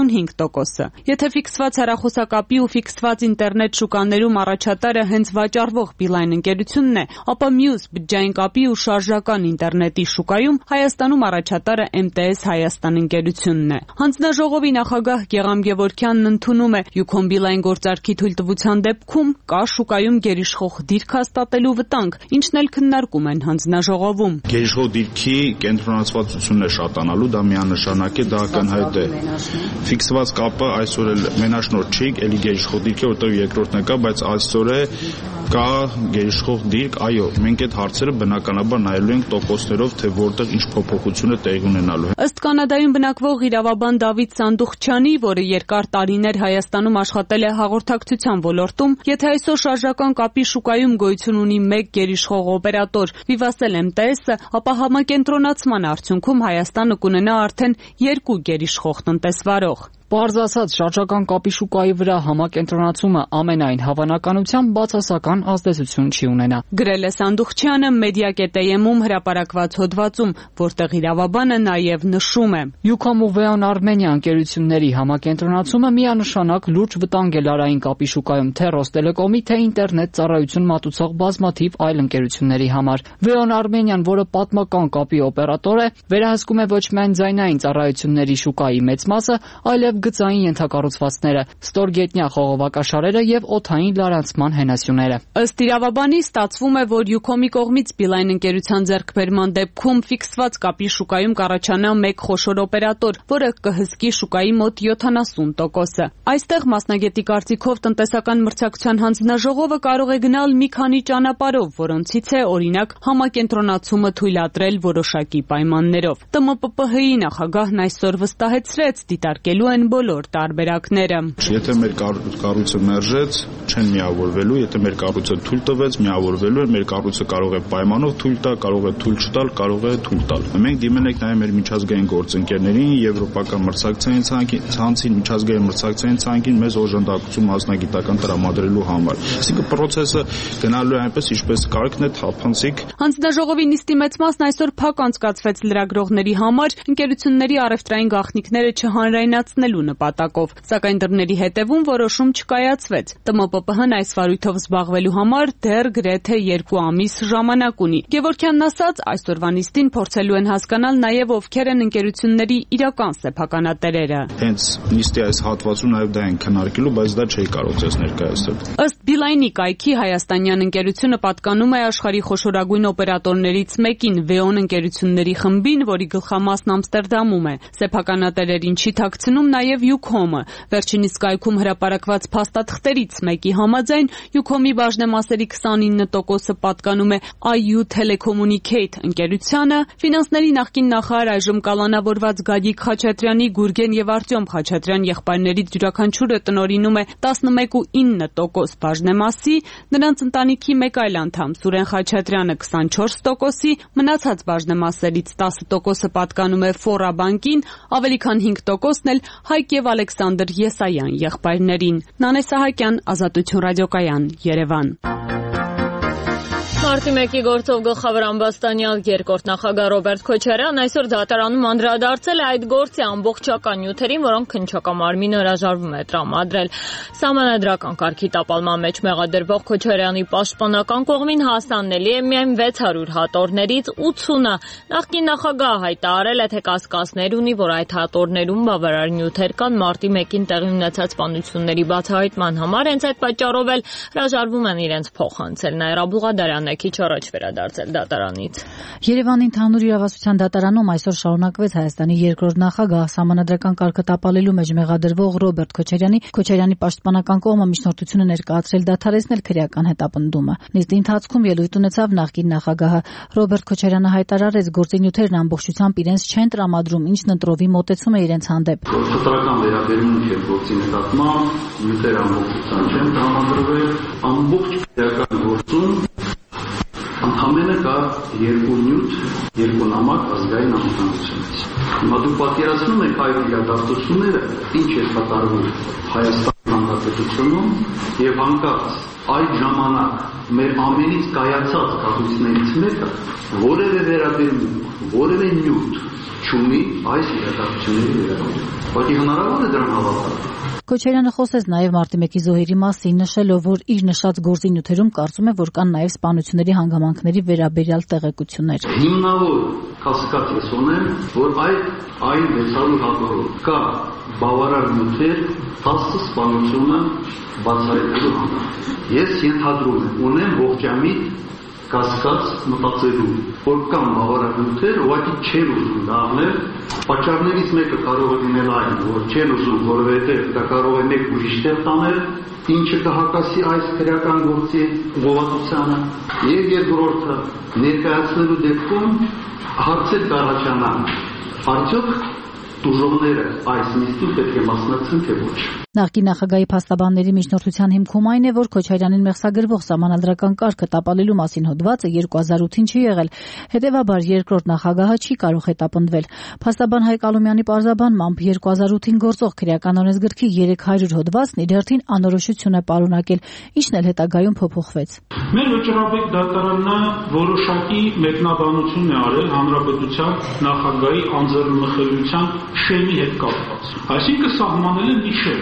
35%-ը։ Եթե ֆիքսված հեռախոսակապի ու ֆիքսված ինտերնետ շուկաներում առաջատարը հենց վաճառվող Beeline ընկերությունն է, ապա մյուս բջջային կապի ու շարժական ինտերնետի շուկայում Հայաստանում առաջատարը MTS Հայաստան ընկերությունն է։ Հանձնաժողովի նախագահ Գեգամ Գևորգյանն ընդունում է Ucom Beeline գործարքի թույլտվության դեպքում կա շուկայում գերիշխող դիրք հաստատելու վտանգ, ինչն էլ քննարկում են հանձնաժողովում։ Գերիշխող դիրքի կենտրոնացվածությունն է շատանալու, դա միանշանակ է, դա ակնհայտ է։ Ֆիքսված կապը այսօր էլ մենաշնորհ չի, էլի գերիշխող դիրք է, որտեղ երկրորդն է կա, բայց այսօր է կա գերիշխող դիրք, այո, մենք այդ հարցերը բնականաբար նայելու ենք տոկոսներով, թե որտեղ ինչ փոփոխություն է տեղի ունենալու։ Ըստ Կանադայում բնակվող իրավաբան Դավիթ Սանդուխչյանի, որը երկար տարիներ Հայաստանում աշխատել է հաղորդակցության ոլորտում, եթե այսօր շարժական կապի շուկայում գոյություն ունի մեկ գերիշխող օպերատոր՝ Vivatel MTS-ը, ապա համակենտրոնացման արդյունքում Հայաստանը կունենա արդեն երկու գերիշխող տնտեսվարող։ Պարզ ասած, շարժական կապի շուկայի վրա համակենտրոնացումը ամենայն հավանականությամբ բացասական ազդեցություն չի ունենա։ Գրել է Սանդուխչյանը Media.am-ում հրապարակված հոդվածում, որտեղ իրավաբանը նաև նշում է. Ucom ու VEON Armenia ընկերությունների համակենտրոնացումը միանշանակ լուրջ վտանգ է լարային կապի շուկայում թե Ռոստելեկոմի, թե ինտերնետ ծառայություն մատուցող բազմաթիվ այլ ընկերությունների համար։ VEON Armenian, որը պատմական կապի օպերատոր է, վերահսկում է ոչ միայն ձայնային ծառայությունների շուկայի մեծ մասը, այլև գծային ենթակառուցվածքները, ստորգետնյա խողովակաշարերը եւ օդային լարանցման հենասյուները։ Ըստ իրավաբանի ստացվում է, որ Ucom-ի կողմից Beeline ընկերության ձեռքբերման դեպքում ֆիքսված կապի շուկայում կառաջանա մեկ խոշոր օպերատոր, որը կհսկի շուկայի մոտ 70%-ը։ Այստեղ մասնագետի կարծիքով տնտեսական մրցակցության հանձնաժողովը կարող է գնալ մի քանի ճանապարհով, որոնցից է օրինակ համակենտրոնացումը թույլատրել որոշակի պայմաններով։ ՏՄՊՊՀ-ի նախագահն այսօր վստահեցրեց, դիտարկելու են բոլոր տարբերակները։ Եթե մեր կառույցը մերժեց, չեն միավորվելու, եթե մեր կառույցը թույլ տվեց, միավորվելու են, մեր կառույցը կարող է պայմանով թույլ տալ, կարող է թույլ չտալ, կարող է թույլ տալ։ Մենք դիմել ենք նաև մեր միջազգային գործընկերներին, եվրոպական մրցակցային ցանցին, միջազգային մրցակցային ցանկին մեզ օժանդակություն մասնագիտական տրամադրելու համար։ Այսինքն process-ը գնալու է այնպես, ինչպես կարգն է, թափանցիկ։ Հանձնաժողովի նիստի մեծ մասն այսօր փակ անցկացվեց լրագրողների համար, ընկերությունների առևտրային գաղտնիքները չհանրայնացնելու նպատակով, սակայն դռների հետևում որոշում չկայացվեց։ ՏՄՊՊՀ-ն այս վարույթով զբաղվելու համար դեռ գրեթե 2 ամիս ժամանակ ունի։ Գևորգյանն ասաց, այսօրվա նիստին փորձելու են հասկանալ նաև ովքեր են ընկերությունների իրական սեփականատերերը։ Հենց նիստի այս հատվածում նաև դա են քննարկելու, բայց դա չի կարող ցես ներկայացնել։ Ըստ Beeline-ի կայքի հայաստանյան ընկերությունը պատկանում է աշխարհի խոշորագույն օպերատորներից մեկին, VEON ընկերությունների խմբին, որի գլխամասն Ամստերդամում է։ Սեփականատերերին չի թաքցնում նաև Ucom-ը։ Վերջինիս կայքում հրապարակված փաստաթղթերից մեկի համաձայն Ucom-ի բաժնեմասերի 29%-ը պատկանում է IU Telecommunicate ընկերությանը, ֆինանսների նախկին նախարար այժմ կալանավորված Գագիկ Խաչատրյանի, Գուրգեն եւ Արտյոմ Խաչատրյան եղբայրներից յուրաքանչյուրը տնօրինում է 11.9% բաժնեմասի, նրանց ընտանիքի մեկ այլ անդամ Սուրեն Խաչատրյանը 24%-ի, մնացած բաժնեմասերից 10%-ը պատկանում է Ֆորա բանկին, ավելի քան 5%-ն էլ Հայկ եւ Ալեքսանդր Եսայան եղբայրներին։ Նանե Սահակյան, Ազատություն ռադիոկայան, Երևան։ Մարտի 1-ի գործով գլխավոր ամբաստանյալ երկրորդ նախագահ Ռոբերտ Քոչարյանն այսօր դատարանում անդրադարձել է այդ գործի ամբողջական նյութերին, որոնք քննչակամարմինը հրաժարվում է տրամադրել։ Սահմանադրական կարգի տապալման մեջ մեղադրվող Քոչարյանի պաշտպանական կողմին հասանելի է միայն 600 հատորներից 80-ը։ Նախկին նախագահը հայտարարել է, թե կասկածներ ունի, որ այդ հատորներում բավարար նյութեր կան մարտի 1-ին տեղի ունեցած սպանությունների բացահայտման համար, հենց այդ պատճառով էլ հրաժարվում են իրենց փոխանցել։ Նաիրա Բուղադարյանն է քիչ առաջ վերադարձել դատարանից։ Երևանի ընդհանուր իրավասության դատարանում այսօր շարունակվեց Հայաստանի երկրորդ նախագահ Սահմանադրական կարգը տապալելու մեջ մեղադրվող Ռոբերտ Քոչարյանի պաշտպանական կողմը միջնորդությունը ներկայացրել դադարեցնել քրեական հետապնդումը։ Նիստի ընթացքում ելույթ ունեցավ նախկին նախագահը։ Ռոբերտ Քոչարյանը հայտարարեց, գործի նյութերն ամբողջությամբ իրենց չեն տրամադրում, ինչն ընտրովի մոտեցում է իրենց հանդեպ։ Խտրական վերաբերմունք եւ գործի նկատմամբ նյութեր ամբողջությամբ չեն տրամադրվել, ամբողջ քրեական գործում ընդամենը կա երկու նյութ, երկու նամակ ազգային անվտանգությունից։ Հիմա դուք պատկերացնում եք այդ իրադարձությունները, ինչ է կատարվում Հայաստանի Հանրապետությունում եւ անկախ այդ ժամանակ մեր ամենից կայացած կառույցներից մեկը որևէ վերաբերմունք, որևէ նյութ չունի այս իրադարձությունների վերաբերյալ։ Բայց հնարավոր է դրան հավատալ։ Քոչարյանը խոսեց նաև մարտի 1-ի զոհերի մասին, նշելով, որ իր նշած գործի նյութերում կարծում է, որ կան նաև սպանությունների հանգամանքների վերաբերյալ տեղեկություններ։ Հիմնավոր կասկած ես ունեմ, որ այն 600 հատորով կա բավարար նյութեր 10 սպանությունը բացահայտելու համար։ Ես ենթադրում ունեմ ողջամիտ կասկած մտածելու, որ կան բավարար նյութեր, ուղղակի չեն ուզում դա անել։ Պատճառներից մեկը կարող է լինել այն, որ չեն ուզում, որովհետև դա կարող է մեկ ուրիշ տեղ տանել, ինչը կհակասի այս քրեական գործի գովատությանը, եւ երկրորդը ներկայացնելու դեպքում հարցեր կառաջանան, արդյոք դժողները այս նիստին պետք է մասնակցեն թե ոչ։ Նախկին նախագահի փաստաբանների միջնորդության հիմքում այն է, որ Քոչարյանին մեղսագրվող Սահմանադրական կարգը տապալելու մասին հոդվածը 2008-ին չի եղել, հետևաբար երկրորդ նախագահը չի կարող հետապնդվել։ Փաստաբան Հայկ Ալոմյանի պարզաբանմամբ 2008-ին գործող քրեական օրենսգրքի 300 հոդվածն իր հերթին անորոշություն է պարունակել, ինչն էլ հետագայում փոփոխվեց։ Մեր վճռաբեկ դատարանն որոշակի մեկնաբանություն է արել հանրապետության նախագահի անձեռնմխելիության շեմի հետ կապված։ Այսինքն սահմանել են մի շեմ։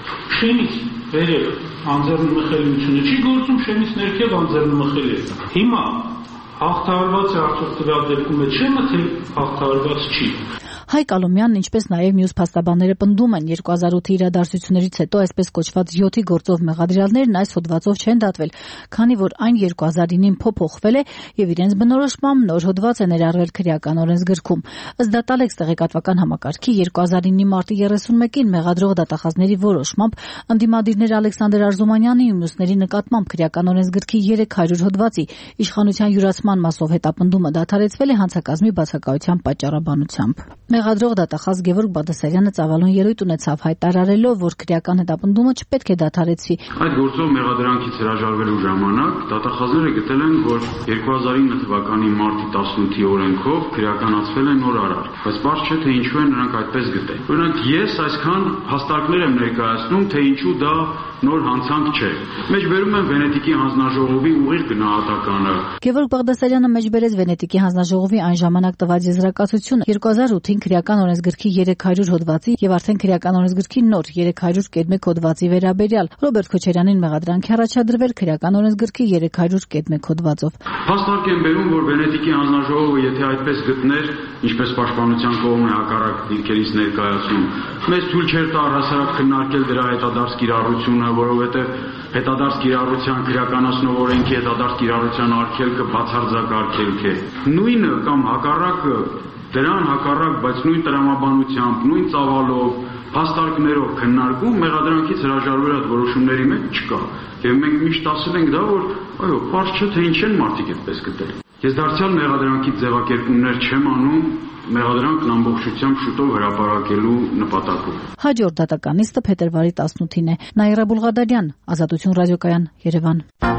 Շեմից վերև անձեռնմխելիությունը չի գործում, շեմից ներքև անձեռնմխելի է։ Հիմա հաղթահարված է արդյոք տվյալ դեպքում այդ շեմը, թե հաղթահարված չի։ Հայկ Ալոմյանն, ինչպես նաև մյուս փաստաբանները պնդում են, 2008-ի իրադարձություններից հետո այսպես կոչված 7-ի գործով մեղադրյալներն այս հոդվածով չեն դատվել, քանի որ այն 2009-ին փոփոխվել է եւ իրենց բնորոշմամբ նոր հոդված է ներառվել քրեական օրենսգրքում։ Ըստ Դատալեքս տեղեկատվական համակարգի 2009-ի մարտի 31-ին մեղադրող դատախազների որոշմամբ ընդդիմադիրներ Ալեքսանդր Արզումանյանի ու մյուսների նկատմամբ քրեական օրենսգրքի 300 հոդվածի իշխանության յուրացման մասով հետապնդումը դադարեցվել է հանցակազմի բացակայության պատճառաբանությամբ։ Մեղադրող դատախազ Գևորգ Բաղդասարյանը ծավալուն ելույթ ունեցավ, հայտարարելով, որ քրեական հետապնդումը չպետք է դադարեցվի։ Այդ գործով մեղադրանքից հրաժարվելու ժամանակ դատախազները գտել են, որ 2009 թվականի մարտի 18-ի օրենքով քրեականացվել է նոր արար, բայց բարձ չէ, թե ինչու են նրանք այդպես գտել։ Օրինակ ես այսքան հաստատներ եմ ներկայացնում, թե ինչու դա նոր հանցանք չէ։ Մեջբերում եմ Վենետիկի հանձնաժողովի ուղիղ գնահատականը։ Գևորգ Բաղդասարյանը մեջբերեց Վենետիկի հանձնաժողովի այն ժամանակ տված եզրակացությունը 2008-ին քրեական օրենսգրքի 300 հոդվածի եւ արդեն քրեական օրենսգրքի նոր 300.1 հոդվածի վերաբերյալ Ռոբերտ Քոչարյանին մեղադրանքի առաջադրվել քրեական օրենսգրքի 300.1 հոդվածով։ Հաստատ եմ բերում, որ Վենետիկի հանձնաժողովը եթե այդպես գտներ, ինչպես պաշտպանության կողմը հակառակ դիրքերից ներկայացում, մեզ թույլ չէր տա առհասարակ քննարկել դրա հետադարձ կիրառությունը, որովհետև հետադարձ կիրառության քրեականացնող օրենքի հետադարձ կիրառության արգելքը բացարձակ արգելք է։ Նույնը կամ հակառակը դրան հակառակ, բայց նույն տրամաբանությամբ, նույն ծավալով, փաստարկներով քննարկում մեղադրանքից հրաժարվելու այդ որոշումների մեջ չկա։ Եվ մենք միշտ ասել ենք դա, որ այո, բարձ չէ, թե ինչ են մարդիկ այդպես գտել։ Ես դարձյալ մեղադրանքի ձևակերպումներ չեմ անում մեղադրանքն ամբողջությամբ շուտով հրապարակելու նպատակով։ Հաջորդ դատական նիստը փետրվարի 18-ին է։ Նաիրա Բուլղադարյան, Ազատություն ռադիոկայան, Երևան։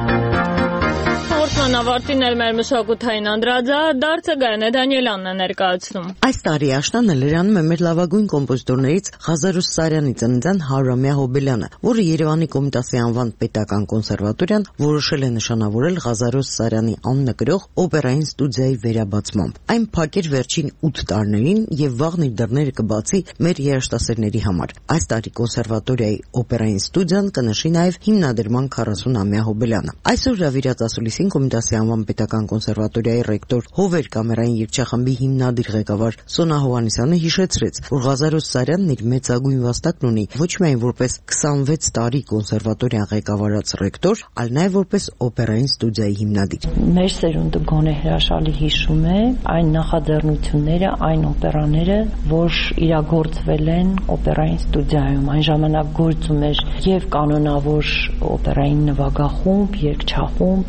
Ավարտին էր մեր մշակութային անդրադարձը Գայանե Դանիելյանն է ներկայացնում։ Այս տարի աշնանը լրանում է մեր լավագույն կոմպոզիտորներից Ղազարուս Սարյանի ծննդյան 100-ամյա հոբելյանը, որը Երևանի Կոմիտասի անվան պետական կոնսերվատորիան որոշել է նշանավորել Ղազարուս Սարյանի անունը կրող օպերային ստուդիայի վերաբացմամբ։ Այն փակեր վերջին 8 տարիներին եւ վաղն իր դռները կբացի մեր երաժշտասերների համար։ Այս տարի կոնսերվատորիայի օպերային ստուդիան կնշի նաեւ հիմնադրման 40-ամյա հոբելյանը։ Այսօր հրավիրած ասուլիսին Կոմիտասի անվան պետական կոնսերվատորիայի ռեկտոր Հովեր կամերային երգչախմբի հիմնադիր ղեկավար Սոնա Հովհաննիսյանը հիշեցրեց, որ Ղազարոս Սարյանն իր մեծագույն վաստակն ունի ոչ միայն որպես 26 տարի կոնսերվատորիան ղեկավարած ռեկտոր, այլ նաև որպես օպերային ստուդիայի հիմնադիր։ Մեր սերունդը գոնե հրաշալի հիշում է այն նախաձեռնությունները, այն օպերաները, որ իրագործվել են օպերային ստուդիայում։ Այն ժամանակ գործում էր եւ կանոնավոր օպերային նվագախումբ, երգչախումբ,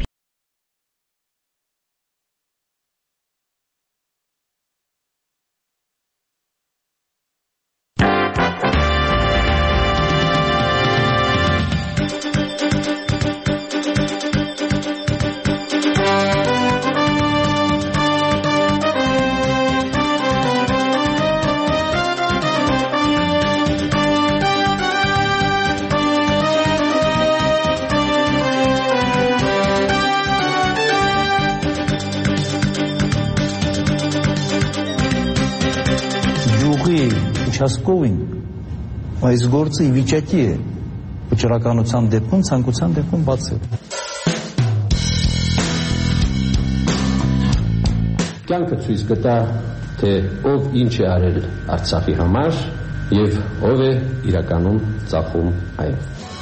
Չասկովին այս գործը ի վիճակի է վճռականության դեպքում, ցանկության դեպքում բացել։ Կյանքը ցույց կտա, թե ով ինչ է արել Արցախի համար եւ ով է իրականում ծախում այն։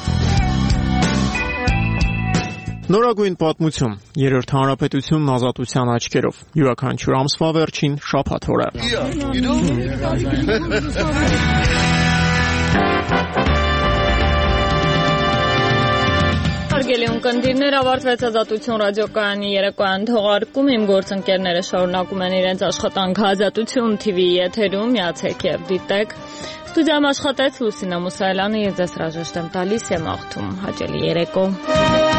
Նորագույն պատմություն, երրորդ հանրապետությունն ազատության աչքերով, յուրաքանչյուր ամսվա վերջին շաբաթ օրը։ Հարգելի ունկնդիրներ, ավարտվեց Ազատություն ռադիոկայանի երեկոյան թողարկում։ Իմ գործընկերները շարունակում են իրենց աշխատանքը Ազատություն TV-ի եթերում, միացեք եւ դիտեք։ Ստուդիայում աշխատեց Լուսինա Մուսայելյանը, ես ձեզ հրաժեշտ եմ տալիս, եմ աղթում հաճելի երեկո։